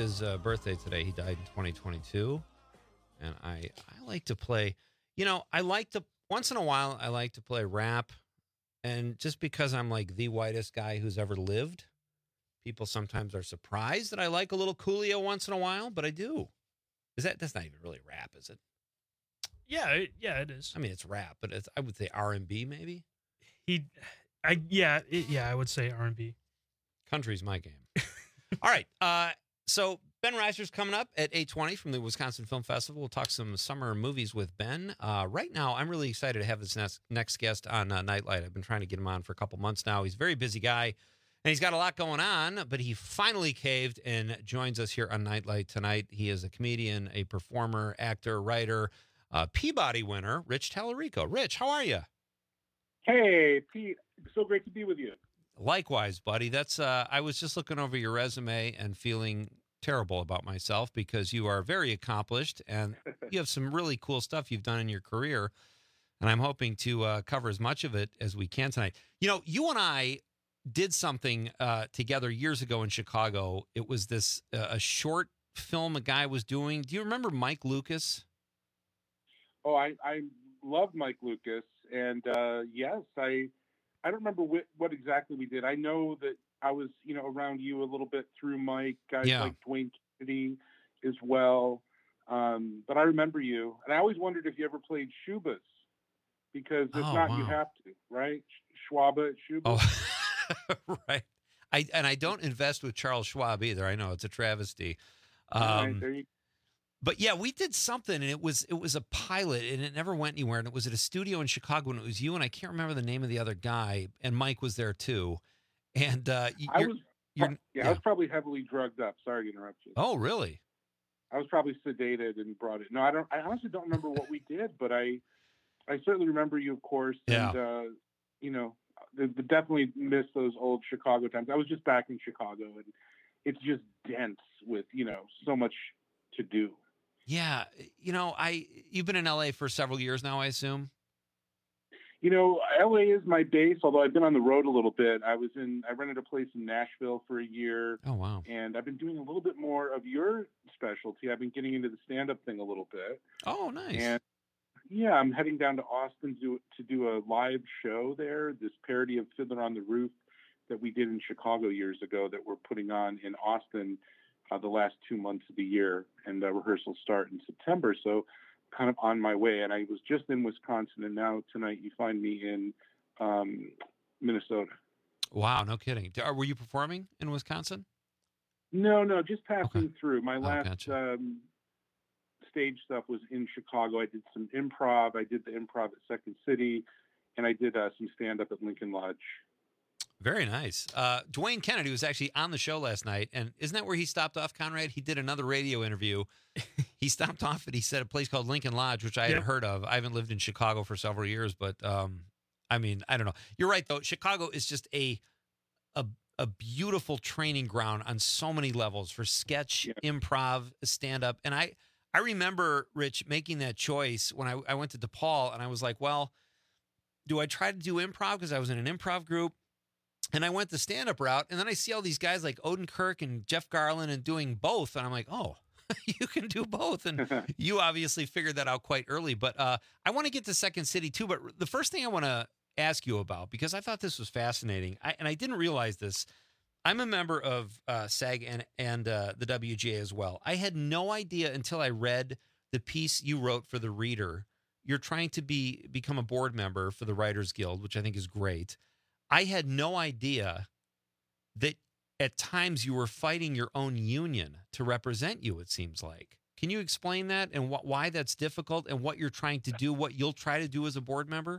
Speaker 16: his uh, birthday today. He died in twenty twenty-two. And I, I like to play, you know, I like to, once in a while, I like to play rap. And just because I'm like the whitest guy who's ever lived, people sometimes are surprised that I like a little Coolio once in a while, but I do. Is that, that's not even really rap, is it?
Speaker 17: Yeah, it, yeah, it is.
Speaker 16: I mean, it's rap, but it's, I would say R and B maybe.
Speaker 17: He, I yeah, it, yeah, I would say R and B.
Speaker 16: Country's my game. All right, uh, so Ben Reiser's coming up at eight twenty from the Wisconsin Film Festival. We'll talk some summer movies with Ben. Uh, right now, I'm really excited to have this next, next guest on uh, Nightlight. I've been trying to get him on for a couple months now. He's a very busy guy, and he's got a lot going on, but he finally caved and joins us here on Nightlight tonight. He is a comedian, a performer, actor, writer, uh, Peabody winner, Rich Tallarico. Rich, how are you?
Speaker 4: Hey, Pete. So great to be with you.
Speaker 16: Likewise, buddy. That's uh, I was just looking over your resume and feeling terrible about myself because you are very accomplished and you have some really cool stuff you've done in your career. And I'm hoping to uh, cover as much of it as we can tonight. You know, you and I did something uh, together years ago in Chicago. It was this uh, a short film a guy was doing. Do you remember Mike Lucas?
Speaker 4: Oh, I, I love Mike Lucas. And uh, yes, I I don't remember what, what exactly we did. I know that I was, you know, around you a little bit through Mike, guys
Speaker 16: Yeah.
Speaker 4: like Dwayne Kennedy as well. Um, but I remember you. And I always wondered if you ever played Schubas, because if
Speaker 16: Oh,
Speaker 4: not, you
Speaker 16: wow.
Speaker 4: have to, right? Schwaba at Schubas.
Speaker 16: Oh, right. I and I don't invest with Charles Schwab either. I know it's a travesty.
Speaker 4: All right,
Speaker 16: Um,
Speaker 4: there you
Speaker 16: But yeah, we did something, and it was it was a pilot, and it never went anywhere. And it was at a studio in Chicago, and it was you, and I can't remember the name of the other guy, and Mike was there too. And uh, y-
Speaker 4: I
Speaker 16: you're-
Speaker 4: was,
Speaker 16: you're-
Speaker 4: yeah,
Speaker 16: yeah.
Speaker 4: I was probably heavily drugged up. Sorry to interrupt you.
Speaker 16: Oh, really?
Speaker 4: I was probably sedated and brought it. No, I don't. I honestly don't remember what we did, but I, I certainly remember you, of course.
Speaker 16: Yeah.
Speaker 4: And uh, you know, the, the definitely miss those old Chicago times. I was just back in Chicago, and it's just dense with, you know, so much to do.
Speaker 16: Yeah, you know, I you've been in L A for several years now, I assume.
Speaker 4: You know, L A is my base, although I've been on the road a little bit. I was in, I rented a place in Nashville for a year.
Speaker 16: Oh, wow.
Speaker 4: And I've been doing a little bit more of your specialty. I've been getting into the stand-up thing a little bit.
Speaker 16: Oh, nice.
Speaker 4: And yeah, I'm heading down to Austin to, to do a live show there, this parody of Fiddler on the Roof that we did in Chicago years ago that we're putting on in Austin uh, the last two months of the year. And uh, rehearsals start in September. So kind of on my way. And I was just in Wisconsin, and now tonight you find me in um, Minnesota.
Speaker 16: Wow, no kidding. D- Were you performing in Wisconsin?
Speaker 4: No, no, just passing through. My
Speaker 16: Oh,
Speaker 4: last
Speaker 16: gotcha.
Speaker 4: um, stage stuff was in Chicago. I did some improv. I did the improv at Second City, and I did uh, some stand-up at Lincoln Lodge.
Speaker 16: Very nice. Uh, Dwayne Kennedy was actually on the show last night, and isn't that where he stopped off, Conrad? He did another radio interview. He stopped off and he said a place called Lincoln Lodge, which I
Speaker 17: Yep.
Speaker 16: had heard of. I haven't lived in Chicago for several years, but um, I mean, I don't know. You're right, though. Chicago is just a a, a beautiful training ground on so many levels for sketch, improv, stand-up. And I, I remember, Rich, making that choice when I, I went to DePaul, and I was like, well, do I try to do improv because I was in an improv group? And I went the stand-up route, and then I see all these guys like Odenkirk and Jeff Garlin and doing both, and I'm like, oh, you can do both. And you obviously figured that out quite early. But uh, I want to get to Second City, too. But the first thing I want to ask you about, because I thought this was fascinating, I, and I didn't realize this, I'm a member of uh, SAG and, and uh, the W G A as well. I had no idea until I read the piece you wrote for The Reader. You're trying to be become a board member for the Writers Guild, which I think is great. I had no idea that at times you were fighting your own union to represent you, it seems like. Can you explain that and wh- why that's difficult and what you're trying to do, what you'll try to do as a board member?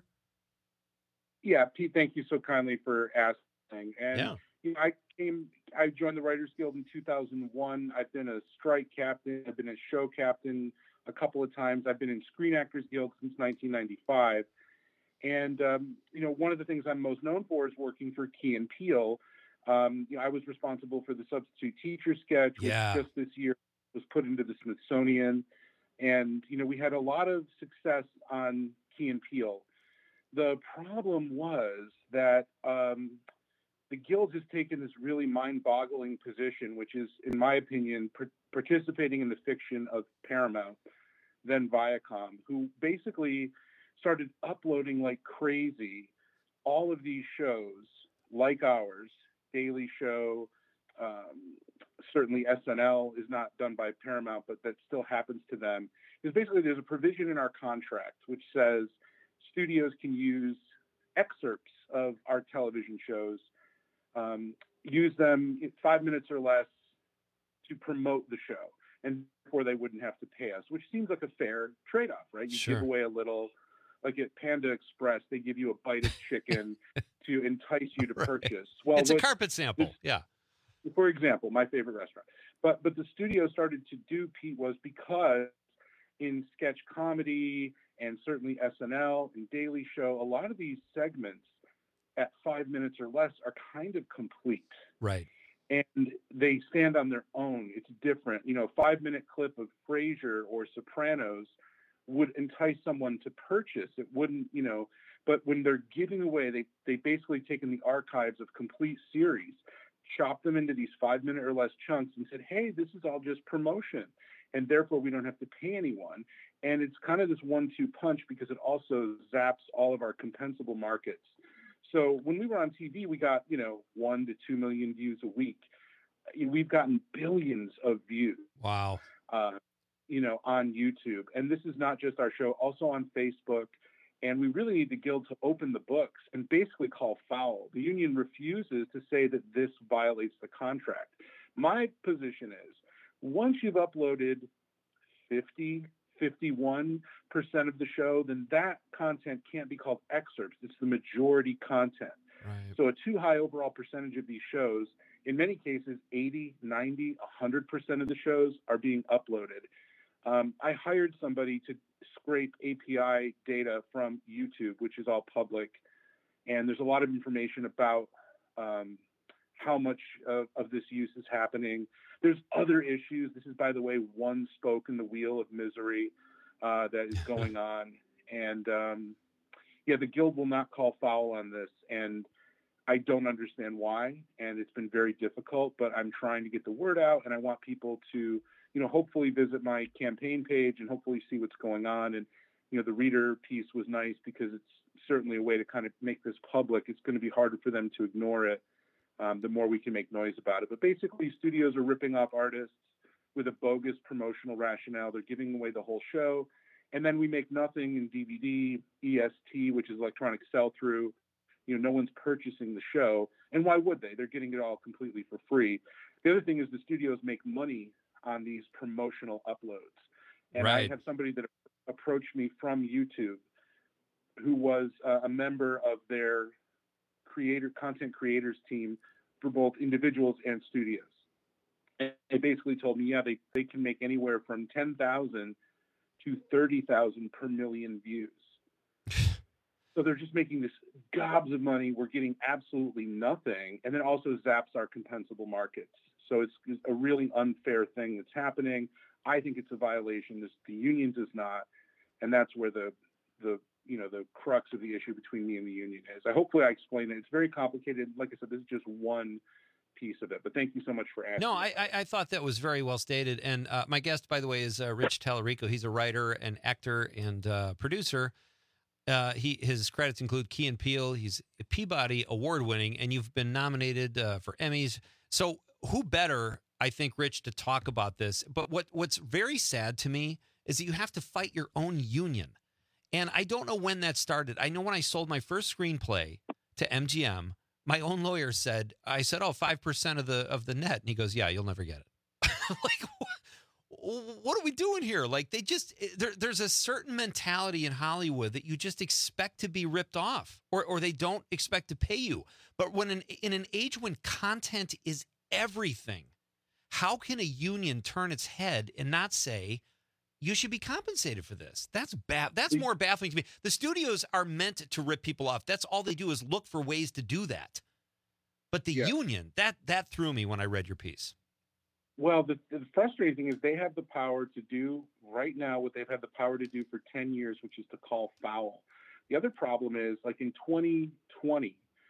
Speaker 4: Yeah, Pete, thank you so kindly for asking. And
Speaker 16: Yeah.
Speaker 4: you know, I came, I joined the Writers Guild in two thousand one. I've been a strike captain. I've been a show captain a couple of times. I've been in Screen Actors Guild since nineteen ninety-five. And, um, you know, one of the things I'm most known for is working for Key and Peele. Um, you know, I was responsible for the substitute teacher sketch, which
Speaker 16: Yeah.
Speaker 4: just this year was put into the Smithsonian. And, you know, we had a lot of success on Key and Peele. The problem was that um, the the Guild has taken this really mind-boggling position, which is, in my opinion, par- participating in the fiction of Paramount, then Viacom, who basically started uploading like crazy all of these shows like ours, Daily Show, um, certainly S N L is not done by Paramount, but that still happens to them. Is basically there's a provision in our contract which says studios can use excerpts of our television shows, um, use them in five minutes or less to promote the show, and therefore they wouldn't have to pay us, which seems like a fair trade-off, right? You
Speaker 16: Sure.
Speaker 4: give away a little, like at Panda Express, they give you a bite of chicken to entice you to
Speaker 16: Right.
Speaker 4: purchase. Well,
Speaker 16: it's a
Speaker 4: what-
Speaker 16: carpet sample.
Speaker 4: this-
Speaker 16: Yeah.
Speaker 4: for example, my favorite restaurant. But but the studio started to do, Pete, was because in sketch comedy and certainly S N L and Daily Show, a lot of these segments at five minutes or less are kind of complete.
Speaker 16: Right.
Speaker 4: And they stand on their own. It's different. You know, five minute clip of Frasier or Sopranos would entice someone to purchase. It wouldn't, you know, but when they're giving away, they, they basically taken the archives of complete series, chopped them into these five minute or less chunks and said, hey, this is all just promotion. And therefore we don't have to pay anyone. And it's kind of this one two punch because it also zaps all of our compensable markets. So when we were on T V, we got, you know, one to two million views a week. We've gotten billions of views.
Speaker 16: Wow.
Speaker 4: Uh, you know, on YouTube. And this is not just our show, also on Facebook. And we really need the Guild to open the books and basically call foul. The union refuses to say that this violates the contract. My position is, once you've uploaded fifty, fifty-one percent of the show, then that content can't be called excerpts. It's the majority content.
Speaker 16: Right.
Speaker 4: So a too high overall percentage of these shows, in many cases, eighty, ninety, one hundred percent of the shows are being uploaded. Um, I hired somebody to scrape A P I data from YouTube, which is all public. And there's a lot of information about um, how much of, of this use is happening. There's other issues. This is, by the way, one spoke in the wheel of misery uh, that is going on. And um, yeah, the Guild will not call foul on this. And I don't understand why. And it's been very difficult, but I'm trying to get the word out. And I want people to, you know, hopefully visit my campaign page and hopefully see what's going on. And, you know, the reader piece was nice because it's certainly a way to kind of make this public. It's going to be harder for them to ignore it. Um, the more we can make noise about it. But basically, studios are ripping off artists with a bogus promotional rationale. They're giving away the whole show. And then we make nothing in D V D, E S T, which is electronic sell-through. You know, no one's purchasing the show. And why would they? They're getting it all completely for free. The other thing is the studios make money on these promotional uploads. And
Speaker 16: Right.
Speaker 4: I have somebody that approached me from YouTube who was uh, a member of their creator content creators team for both individuals and studios. And they basically told me, yeah, they, they can make anywhere from ten thousand to thirty thousand per million views. So they're just making this gobs of money. We're getting absolutely nothing. And then also zaps our compensable markets. So it's, it's a really unfair thing that's happening. I think it's a violation. This, the union does not. And that's where the, the, you know, the crux of the issue between me and the union is. I hopefully I explained it. It's very complicated. Like I said, this is just one piece of it. But thank you so much for asking.
Speaker 16: No, I, I, I thought that was very well stated. And uh, my guest, by the way, is uh, Rich Tallarico. He's a writer and actor and uh, producer. Uh, he his credits include Key and Peele. He's Peabody Award winning, and you've been nominated uh, for Emmys. So who better, I think, Rich, to talk about this? But what what's very sad to me is that you have to fight your own union. And I don't know when that started. I know when I sold my first screenplay to M G M, my own lawyer said, I said, oh, five percent of the of the net. And he goes, yeah, you'll never get it. Like, what, what are we doing here? Like, they just, there, there's a certain mentality in Hollywood that you just expect to be ripped off, or, or they don't expect to pay you. But when an, in an age when content is everything, how can a union turn its head and not say, you should be compensated for this? That's bad. That's more baffling to me. The studios are meant to rip people off. That's all they do is look for ways to do that. But the
Speaker 4: Yeah.
Speaker 16: union, that that threw me when I read your piece.
Speaker 4: Well, the, the frustrating thing is they have the power to do right now what they've had the power to do for ten years, which is to call foul. The other problem is, like in twenty twenty,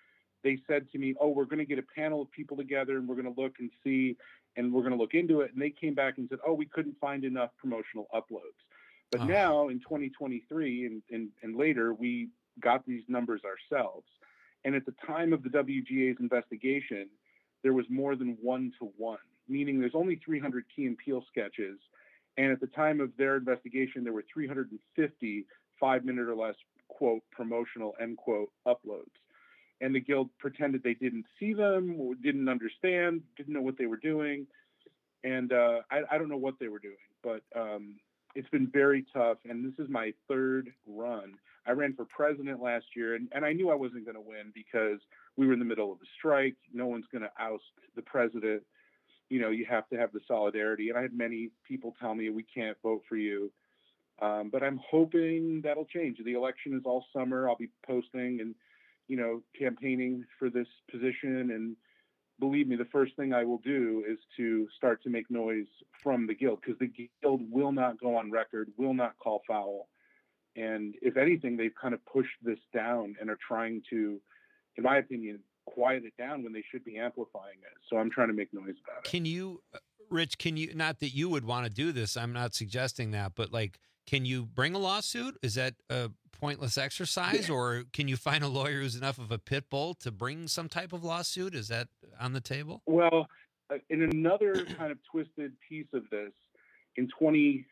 Speaker 4: they said to me, oh, we're going to get a panel of people together and we're going to look and see, and we're going to look into it. And they came back and said, oh, we couldn't find enough promotional uploads. But
Speaker 16: Oh.
Speaker 4: now in twenty twenty-three and, and, and later, we got these numbers ourselves. And at the time of the W G A's investigation, there was more than one to one, meaning there's only three hundred Key and Peele sketches. And at the time of their investigation, there were three hundred fifty five-minute or less, quote, promotional, end quote, uploads. And the Guild pretended they didn't see them, or didn't understand, didn't know what they were doing. And uh, I, I don't know what they were doing, but um, it's been very tough. And this is my third run. I ran for president last year, and, and I knew I wasn't going to win because we were in the middle of a strike. No one's going to oust the president. You know, you have to have the solidarity. And I had many people tell me, we can't vote for you. Um, but I'm hoping that'll change. The election is all summer. I'll be posting and, you know, campaigning for this position. And believe me, the first thing I will do is to start to make noise from the Guild, because the Guild will not go on record, will not call foul. And if anything, they've kind of pushed this down and are trying to, in my opinion, quiet it down when they should be amplifying it. So I'm trying to make noise about it.
Speaker 16: Can you, uh, Rich, can you, not that you would want to do this, I'm not suggesting that, but like, can you bring a lawsuit? Is that a pointless exercise? Or can you find a lawyer who's enough of a pit bull to bring some type of lawsuit? Is that on the table?
Speaker 4: Well, uh, in another kind of twisted piece of this, in twenty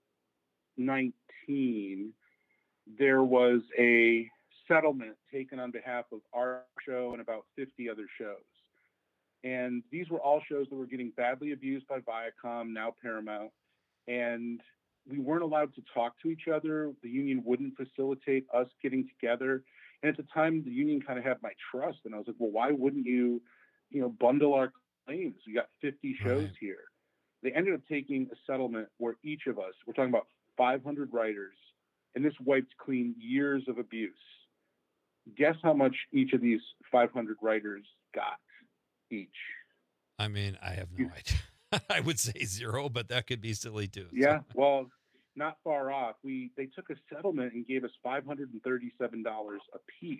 Speaker 4: nineteen, there was a settlement taken on behalf of our show and about fifty other shows. And these were all shows that were getting badly abused by Viacom, now Paramount. And we weren't allowed to talk to each other. The union wouldn't facilitate us getting together. And at the time, the union kind of had my trust. And I was like, well, why wouldn't you, you know, bundle our claims? We got fifty shows
Speaker 16: Right.
Speaker 4: here. They ended up taking a settlement where each of us, we're talking about five hundred writers, and this wiped clean years of abuse. Guess how much each of these five hundred writers got each?
Speaker 16: I mean, I have no idea. I would say zero, but that could be silly too.
Speaker 4: Yeah, well, not far off. We they took a settlement and gave us five hundred thirty-seven dollars a piece.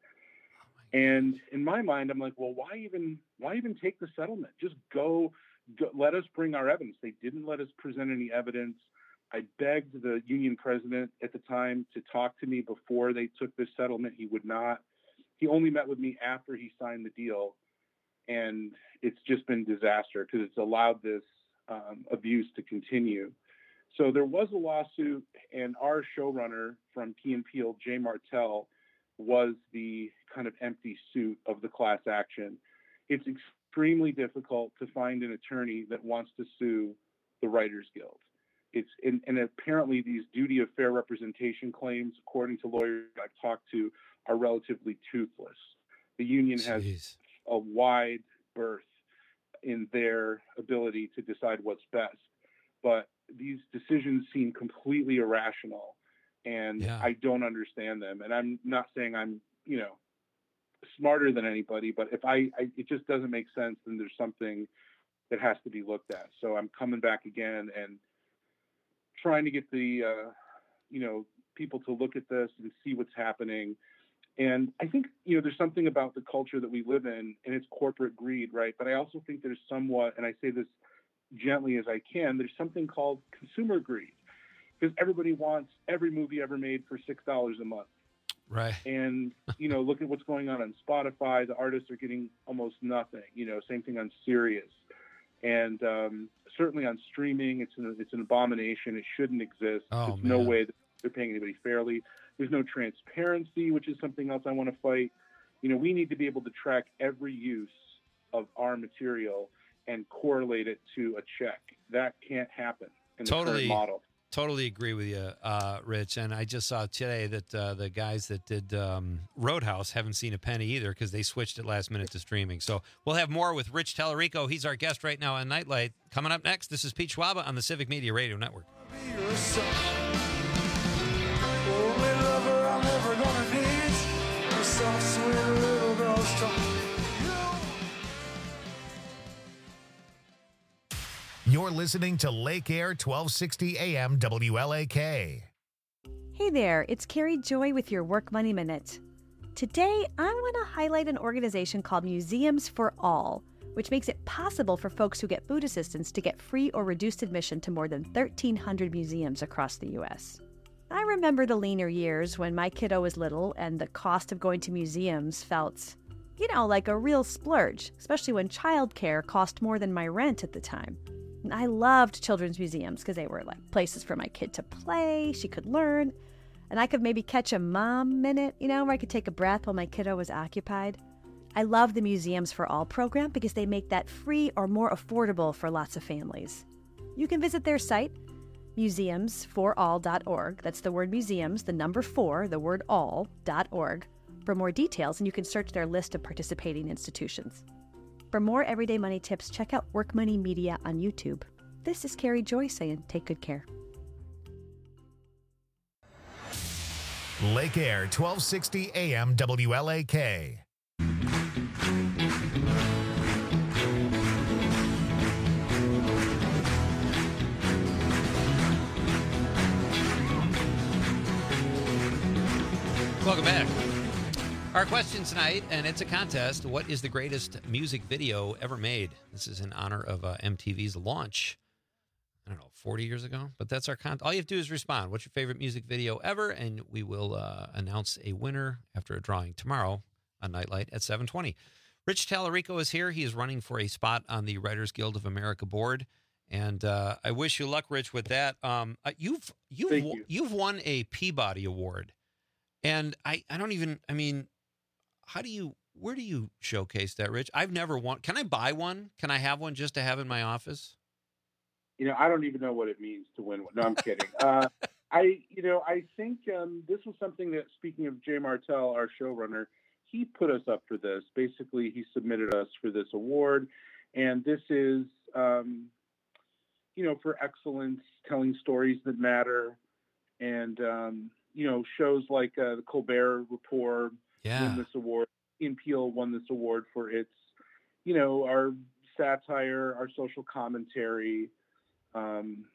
Speaker 4: And in my mind, I'm like, well, why even why even take the settlement? Just go, go let us bring our evidence. They didn't let us present any evidence. I begged the union president at the time to talk to me before they took this settlement. He would not. He only met with me after he signed the deal. And it's just been disaster because it's allowed this um, abuse to continue. So there was a lawsuit, and our showrunner from Key and Peele, Jay Martell, was the kind of empty suit of the class action. It's extremely difficult to find an attorney that wants to sue the Writers Guild. It's and, and apparently these duty of fair representation claims, according to lawyers I've talked to, are relatively toothless. The union has
Speaker 16: Jeez.
Speaker 4: a wide berth in their ability to decide what's best. But these decisions seem completely irrational, and
Speaker 16: Yeah.
Speaker 4: I don't understand them. And I'm not saying I'm, you know, smarter than anybody, but if I, I it just doesn't make sense, then there's something that has to be looked at. So I'm coming back again and trying to get the, uh, you know, people to look at this and see what's happening. And I think, you know, there's something about the culture that we live in, and it's corporate greed, right? But I also think there's somewhat, and I say this gently as I can, there's something called consumer greed, because everybody wants every movie ever made for six dollars a month.
Speaker 16: Right.
Speaker 4: And, you know, look at what's going on on Spotify. The artists are getting almost nothing, you know, same thing on Sirius. And um, certainly on streaming, it's an, it's an abomination. It shouldn't exist.
Speaker 16: Oh,
Speaker 4: There's no
Speaker 16: man.
Speaker 4: way that they're paying anybody fairly. There's no transparency, which is something else I want to fight. You know, we need to be able to track every use of our material and correlate it to a check. That can't happen in the
Speaker 16: Totally.
Speaker 4: current model.
Speaker 16: Totally agree with you, uh, Rich. And I just saw today that uh, the guys that did um, Roadhouse haven't seen a penny either because they switched it last minute to streaming. So we'll have more with Rich Tallarico. He's our guest right now on Nightlight. Coming up next, this is Pete Schwaba on the Civic Media Radio Network.
Speaker 1: You're listening to Lake Air twelve sixty A M W L A K.
Speaker 5: Hey there, it's Carrie Joy with your Work Money Minute. Today, I want to highlight an organization called Museums for All, which makes it possible for folks who get food assistance to get free or reduced admission to more than thirteen hundred museums across the U S. I remember the leaner years when my kiddo was little and the cost of going to museums felt, you know, like a real splurge, especially when childcare cost more than my rent at the time. And I loved children's museums because they were like places for my kid to play, she could learn, and I could maybe catch a mom minute, you know, where I could take a breath while my kiddo was occupied. I love the Museums for All program because they make that free or more affordable for lots of families. You can visit their site, museums for all dot org. That's the word museums, the number four, the word all, dot org, for more details, and you can search their list of participating institutions. For more Everyday Money tips, check out Work Money Media on YouTube. This is Carrie Joy saying take good care.
Speaker 1: Lake Air, twelve sixty A M W L A K.
Speaker 16: Welcome back. Our question tonight, and it's a contest. What is the greatest music video ever made? This is in honor of uh, M T V's launch, I don't know, forty years ago. But that's our contest. All you have to do is respond. What's your favorite music video ever? And we will uh, announce a winner after a drawing tomorrow on Nightlight at seven twenty. Rich Tallarico is here. He is running for a spot on the Writers Guild of America board. And uh, I wish you luck, Rich, with that. Um, uh, you've you've
Speaker 4: Thank you.
Speaker 16: you've won a Peabody Award. And I, I don't even, I mean, how do you, where do you showcase that, Rich? I've never won. Can I buy one? Can I have one just to have in my office?
Speaker 4: You know, I don't even know what it means to win one. No, I'm kidding. uh, I, you know, I think um, this was something that, speaking of Jay Martell, our showrunner, he put us up for this. Basically, he submitted us for this award. And this is, um, you know, for excellence, telling stories that matter. And, um, you know, shows like uh, the Colbert Report
Speaker 16: yeah.
Speaker 4: won this award. Key and Peele won this award for its, you know, our satire, our social commentary. Um,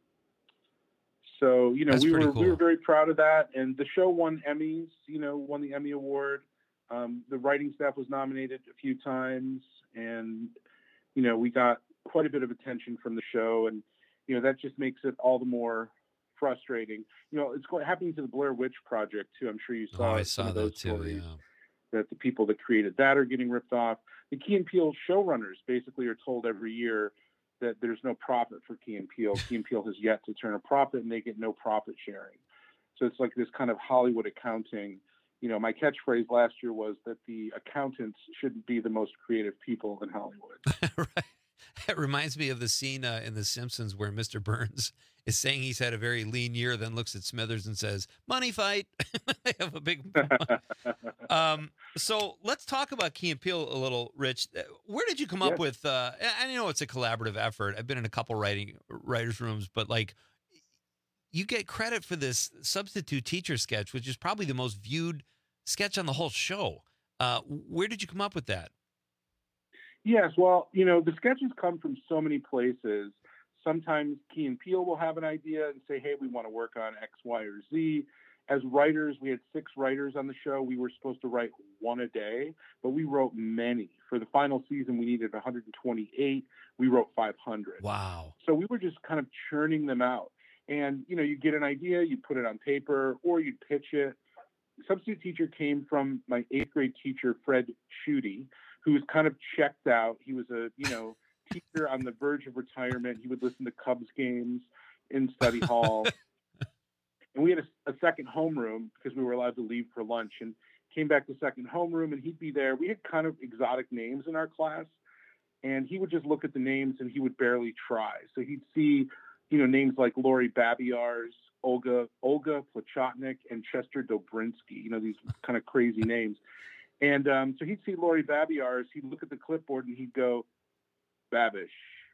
Speaker 4: so, you know,
Speaker 16: That's
Speaker 4: we were
Speaker 16: pretty cool.
Speaker 4: we were very proud of that. And the show won Emmys, you know, won the Emmy Award. Um, the writing staff was nominated a few times. And, you know, we got quite a bit of attention from the show. And, you know, that just makes it all the more frustrating. You know, it's going happening to the Blair Witch Project too. I'm sure you saw.
Speaker 16: Oh, I
Speaker 4: some
Speaker 16: saw
Speaker 4: of those
Speaker 16: that too,
Speaker 4: stories,
Speaker 16: yeah.
Speaker 4: that the people that created that are getting ripped off. The Key and Peele showrunners basically are told every year that there's no profit for Key and Peele. Key and Peele has yet to turn a profit, and they get no profit sharing. So it's like this kind of Hollywood accounting. You know, my catchphrase last year was that the accountants shouldn't be the most creative people in Hollywood.
Speaker 16: Right. It reminds me of the scene uh, in The Simpsons where Mister Burns is saying he's had a very lean year, then looks at Smithers and says, money fight. They have a big um, so let's talk about Key and Peele a little, Rich. Where did you come
Speaker 4: Yes.
Speaker 16: up with, uh, I know it's a collaborative effort. I've been in a couple writing writers' rooms, but like you get credit for this substitute teacher sketch, which is probably the most viewed sketch on the whole show. Uh, where did you come up with that?
Speaker 4: Yes, well, you know, the sketches come from so many places. Sometimes Key and Peele will have an idea and say, hey, we want to work on X, Y, or Z. As writers, we had six writers on the show. We were supposed to write one a day, but we wrote many. For the final season, we needed one hundred twenty-eight. We wrote five hundred.
Speaker 16: Wow.
Speaker 4: So we were just kind of churning them out. And, you know, you get an idea, you put it on paper, or you'd pitch it. Substitute teacher came from my eighth grade teacher, Fred Schutte, who was kind of checked out. He was a, you know, teacher on the verge of retirement. He would listen to Cubs games in study hall. And we had a, a second homeroom because we were allowed to leave for lunch, and came back to second homeroom, and he'd be there. We had kind of exotic names in our class, and he would just look at the names and he would barely try. So he'd see, you know, names like Lori Babiars, Olga, Olga Plachotnik, and Chester Dobrinsky, you know, these kind of crazy names. And um, so he'd see Lori Babiars, he'd look at the clipboard and he'd go, Babish.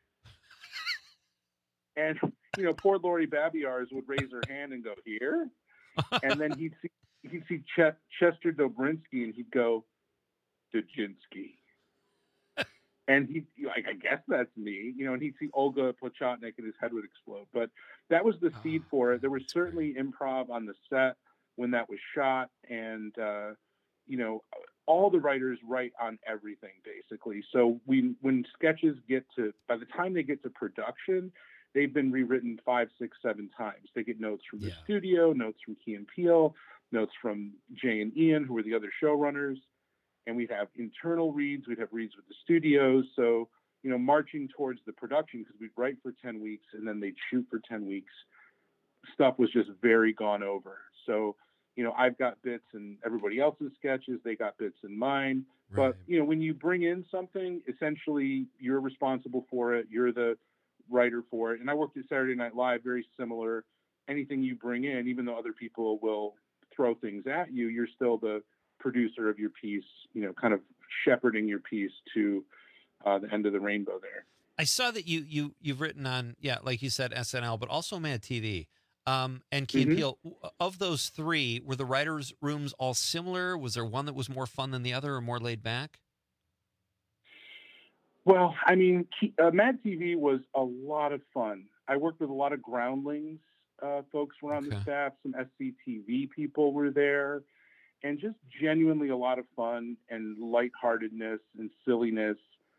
Speaker 4: And, you know, poor Lori Babiars would raise her hand and go, here? And then he'd see he'd see Ch- Chester Dobrinsky and he'd go, Dojinski. And he'd, like, I guess that's me, you know, and he'd see Olga Plachotnik and his head would explode. But that was the seed for it. There was certainly improv on the set when that was shot. And, uh, you know, all the writers write on everything basically. So we, when sketches get to, by the time they get to production, they've been rewritten five, six, seven times. They get notes from the yeah. studio, notes from Key and Peele, notes from Jay and Ian, who are the other showrunners. And we'd have internal reads, we'd have reads with the studios. So, you know, marching towards the production, because we'd write for ten weeks and then they'd shoot for ten weeks, stuff was just very gone over. So, you know, I've got bits in everybody else's sketches, they got bits in mine. Right. But, you know, when you bring in something, essentially you're responsible for it. You're the writer for it. And I worked at Saturday Night Live, very similar. Anything you bring in, even though other people will throw things at you, you're still the producer of your piece, you know, kind of shepherding your piece to uh, the end of the rainbow there.
Speaker 16: I saw that you, you, you've written on, yeah, like you said, S N L, but also Mad T V. Um, and Key and Peele, of those three, were the writers' rooms all similar? Was there one that was more fun than the other or more laid back?
Speaker 4: Well, I mean, uh, Mad T V was a lot of fun. I worked with a lot of groundlings. Uh, folks were on okay. the staff. Some S C T V people were there. And just genuinely a lot of fun and lightheartedness and silliness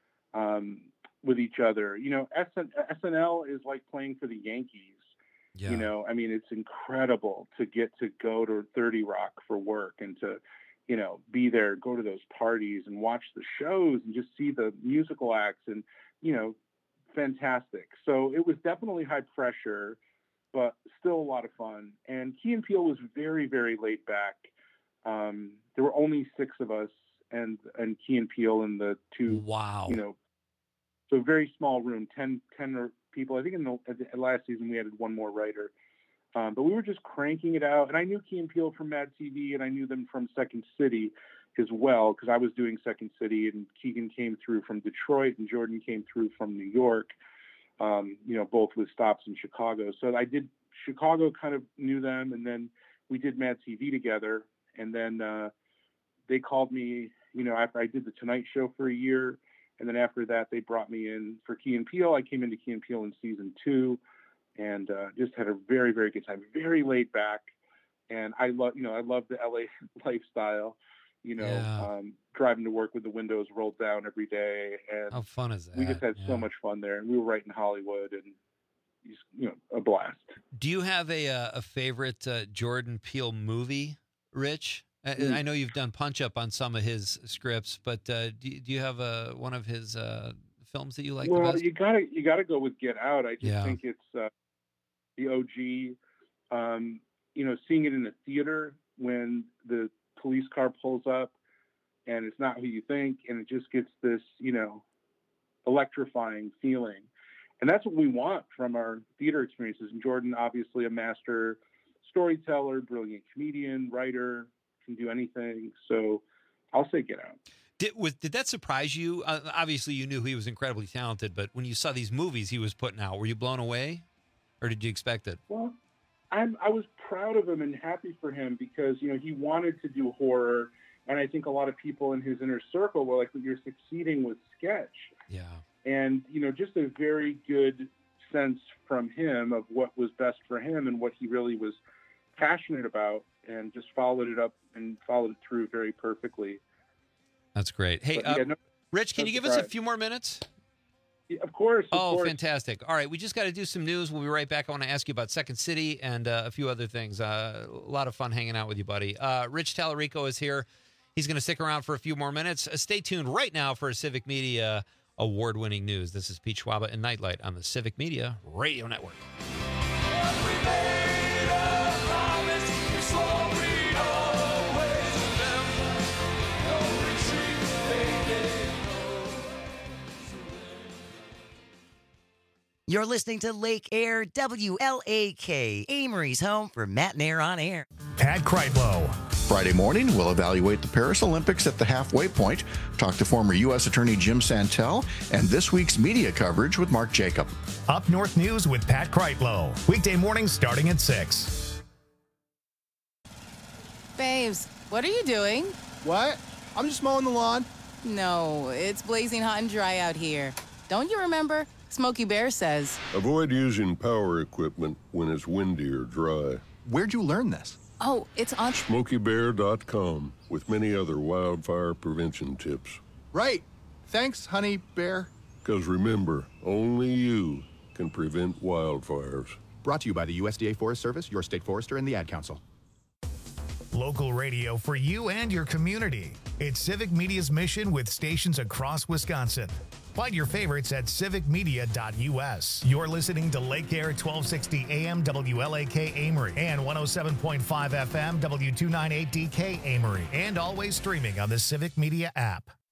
Speaker 4: um, with each other. You know, S N L is like playing for the Yankees. Yeah. You know, I mean, it's incredible to get to go to thirty Rock for work and to, you know, be there, go to those parties and watch the shows and just see the musical acts and, you know, fantastic. So it was definitely high pressure, but still a lot of fun. And Key and Peele was very, very laid back. Um, there were only six of us and, and Key and Peele and the two,
Speaker 16: wow,
Speaker 4: you know, so very small room, ten, ten or people. I think in the, the last season we added one more writer, um, but we were just cranking it out. And I knew Key and Peele from Mad T V, and I knew them from Second City as well, because I was doing Second City, and Keegan came through from Detroit, and Jordan came through from New York. Um, you know, both with stops in Chicago. So I did Chicago, kind of knew them, and then we did Mad T V together. And then uh, they called me, you know, after I did the Tonight Show for a year. And then after that, they brought me in for Key and Peele. I came into Key and Peele in season two and uh, just had a very, very good time. Very laid back. And I love, you know, I love the L A lifestyle, you know, yeah. um, driving to work with the windows rolled down every day. And
Speaker 16: how fun is that?
Speaker 4: We just had yeah. so much fun there. And we were right in Hollywood and, you know, a blast.
Speaker 16: Do you have a, a favorite uh, Jordan Peele movie, Rich? I, I know you've done Punch Up on some of his scripts, but uh, do, do you have a, one of his uh, films that you like
Speaker 4: well,
Speaker 16: the best?
Speaker 4: you gotta you gotta go with Get Out. I just
Speaker 16: yeah.
Speaker 4: think it's uh, the O G. Um, you know, seeing it in the theater when the police car pulls up and it's not who you think, and it just gets this, you know, electrifying feeling. And that's what we want from our theater experiences. And Jordan, obviously a master storyteller, brilliant comedian, writer, can do anything. So I'll say Get Out.
Speaker 16: Did, was, did that surprise you? Uh, obviously, you knew he was incredibly talented, but when you saw these movies he was putting out, were you blown away, or did you expect it?
Speaker 4: Well, I'm, I was proud of him and happy for him because, you know, he wanted to do horror, and I think a lot of people in his inner circle were like, well, you're succeeding with sketch.
Speaker 16: Yeah.
Speaker 4: And, you know, just a very good sense from him of what was best for him and what he really was passionate about, and just followed it up and followed it through very perfectly.
Speaker 16: That's great. Hey,
Speaker 4: but,
Speaker 16: uh,
Speaker 4: yeah, no,
Speaker 16: Rich, can you give us a few more minutes?
Speaker 4: Yeah, of course. Of
Speaker 16: oh,
Speaker 4: course.
Speaker 16: fantastic. All right, we just got to do some news. We'll be right back. I want to ask you about Second City and uh, a few other things. Uh, a lot of fun hanging out with you, buddy. Uh, Rich Tallarico is here. He's going to stick around for a few more minutes. Uh, stay tuned right now for Civic Media award-winning news. This is Pete Schwaba and Nightlight on the Civic Media Radio Network.
Speaker 15: You're listening to Lake Air, W L A K, Amory's home for Matt and Air on Air.
Speaker 1: Pat Kreitlow.
Speaker 6: Friday morning, we'll evaluate the Paris Olympics at the halfway point, talk to former U S Attorney Jim Santel, and this week's media coverage with Mark Jacob.
Speaker 1: Up North News with Pat Kreitlow. Weekday mornings starting at six.
Speaker 9: Babes, what are you doing?
Speaker 10: What? I'm just mowing the lawn.
Speaker 9: No, it's blazing hot and dry out here. Don't you remember? Smokey Bear says,
Speaker 12: avoid using power equipment when it's windy or dry.
Speaker 10: Where'd you learn this?
Speaker 9: Oh, it's on
Speaker 11: Smokey Bear dot com with many other wildfire prevention tips.
Speaker 10: Right. Thanks, Honey Bear.
Speaker 11: Because remember, only you can prevent wildfires.
Speaker 12: Brought to you by the U S D A Forest Service, your state forester, and the Ad Council.
Speaker 1: Local radio for you and your community. It's Civic Media's mission with stations across Wisconsin. Find your favorites at civic media dot U S. You're listening to Lake Air twelve sixty A M W L A K Amory and one oh seven point five F M W two ninety-eight D K Amory, and always streaming on the Civic Media app.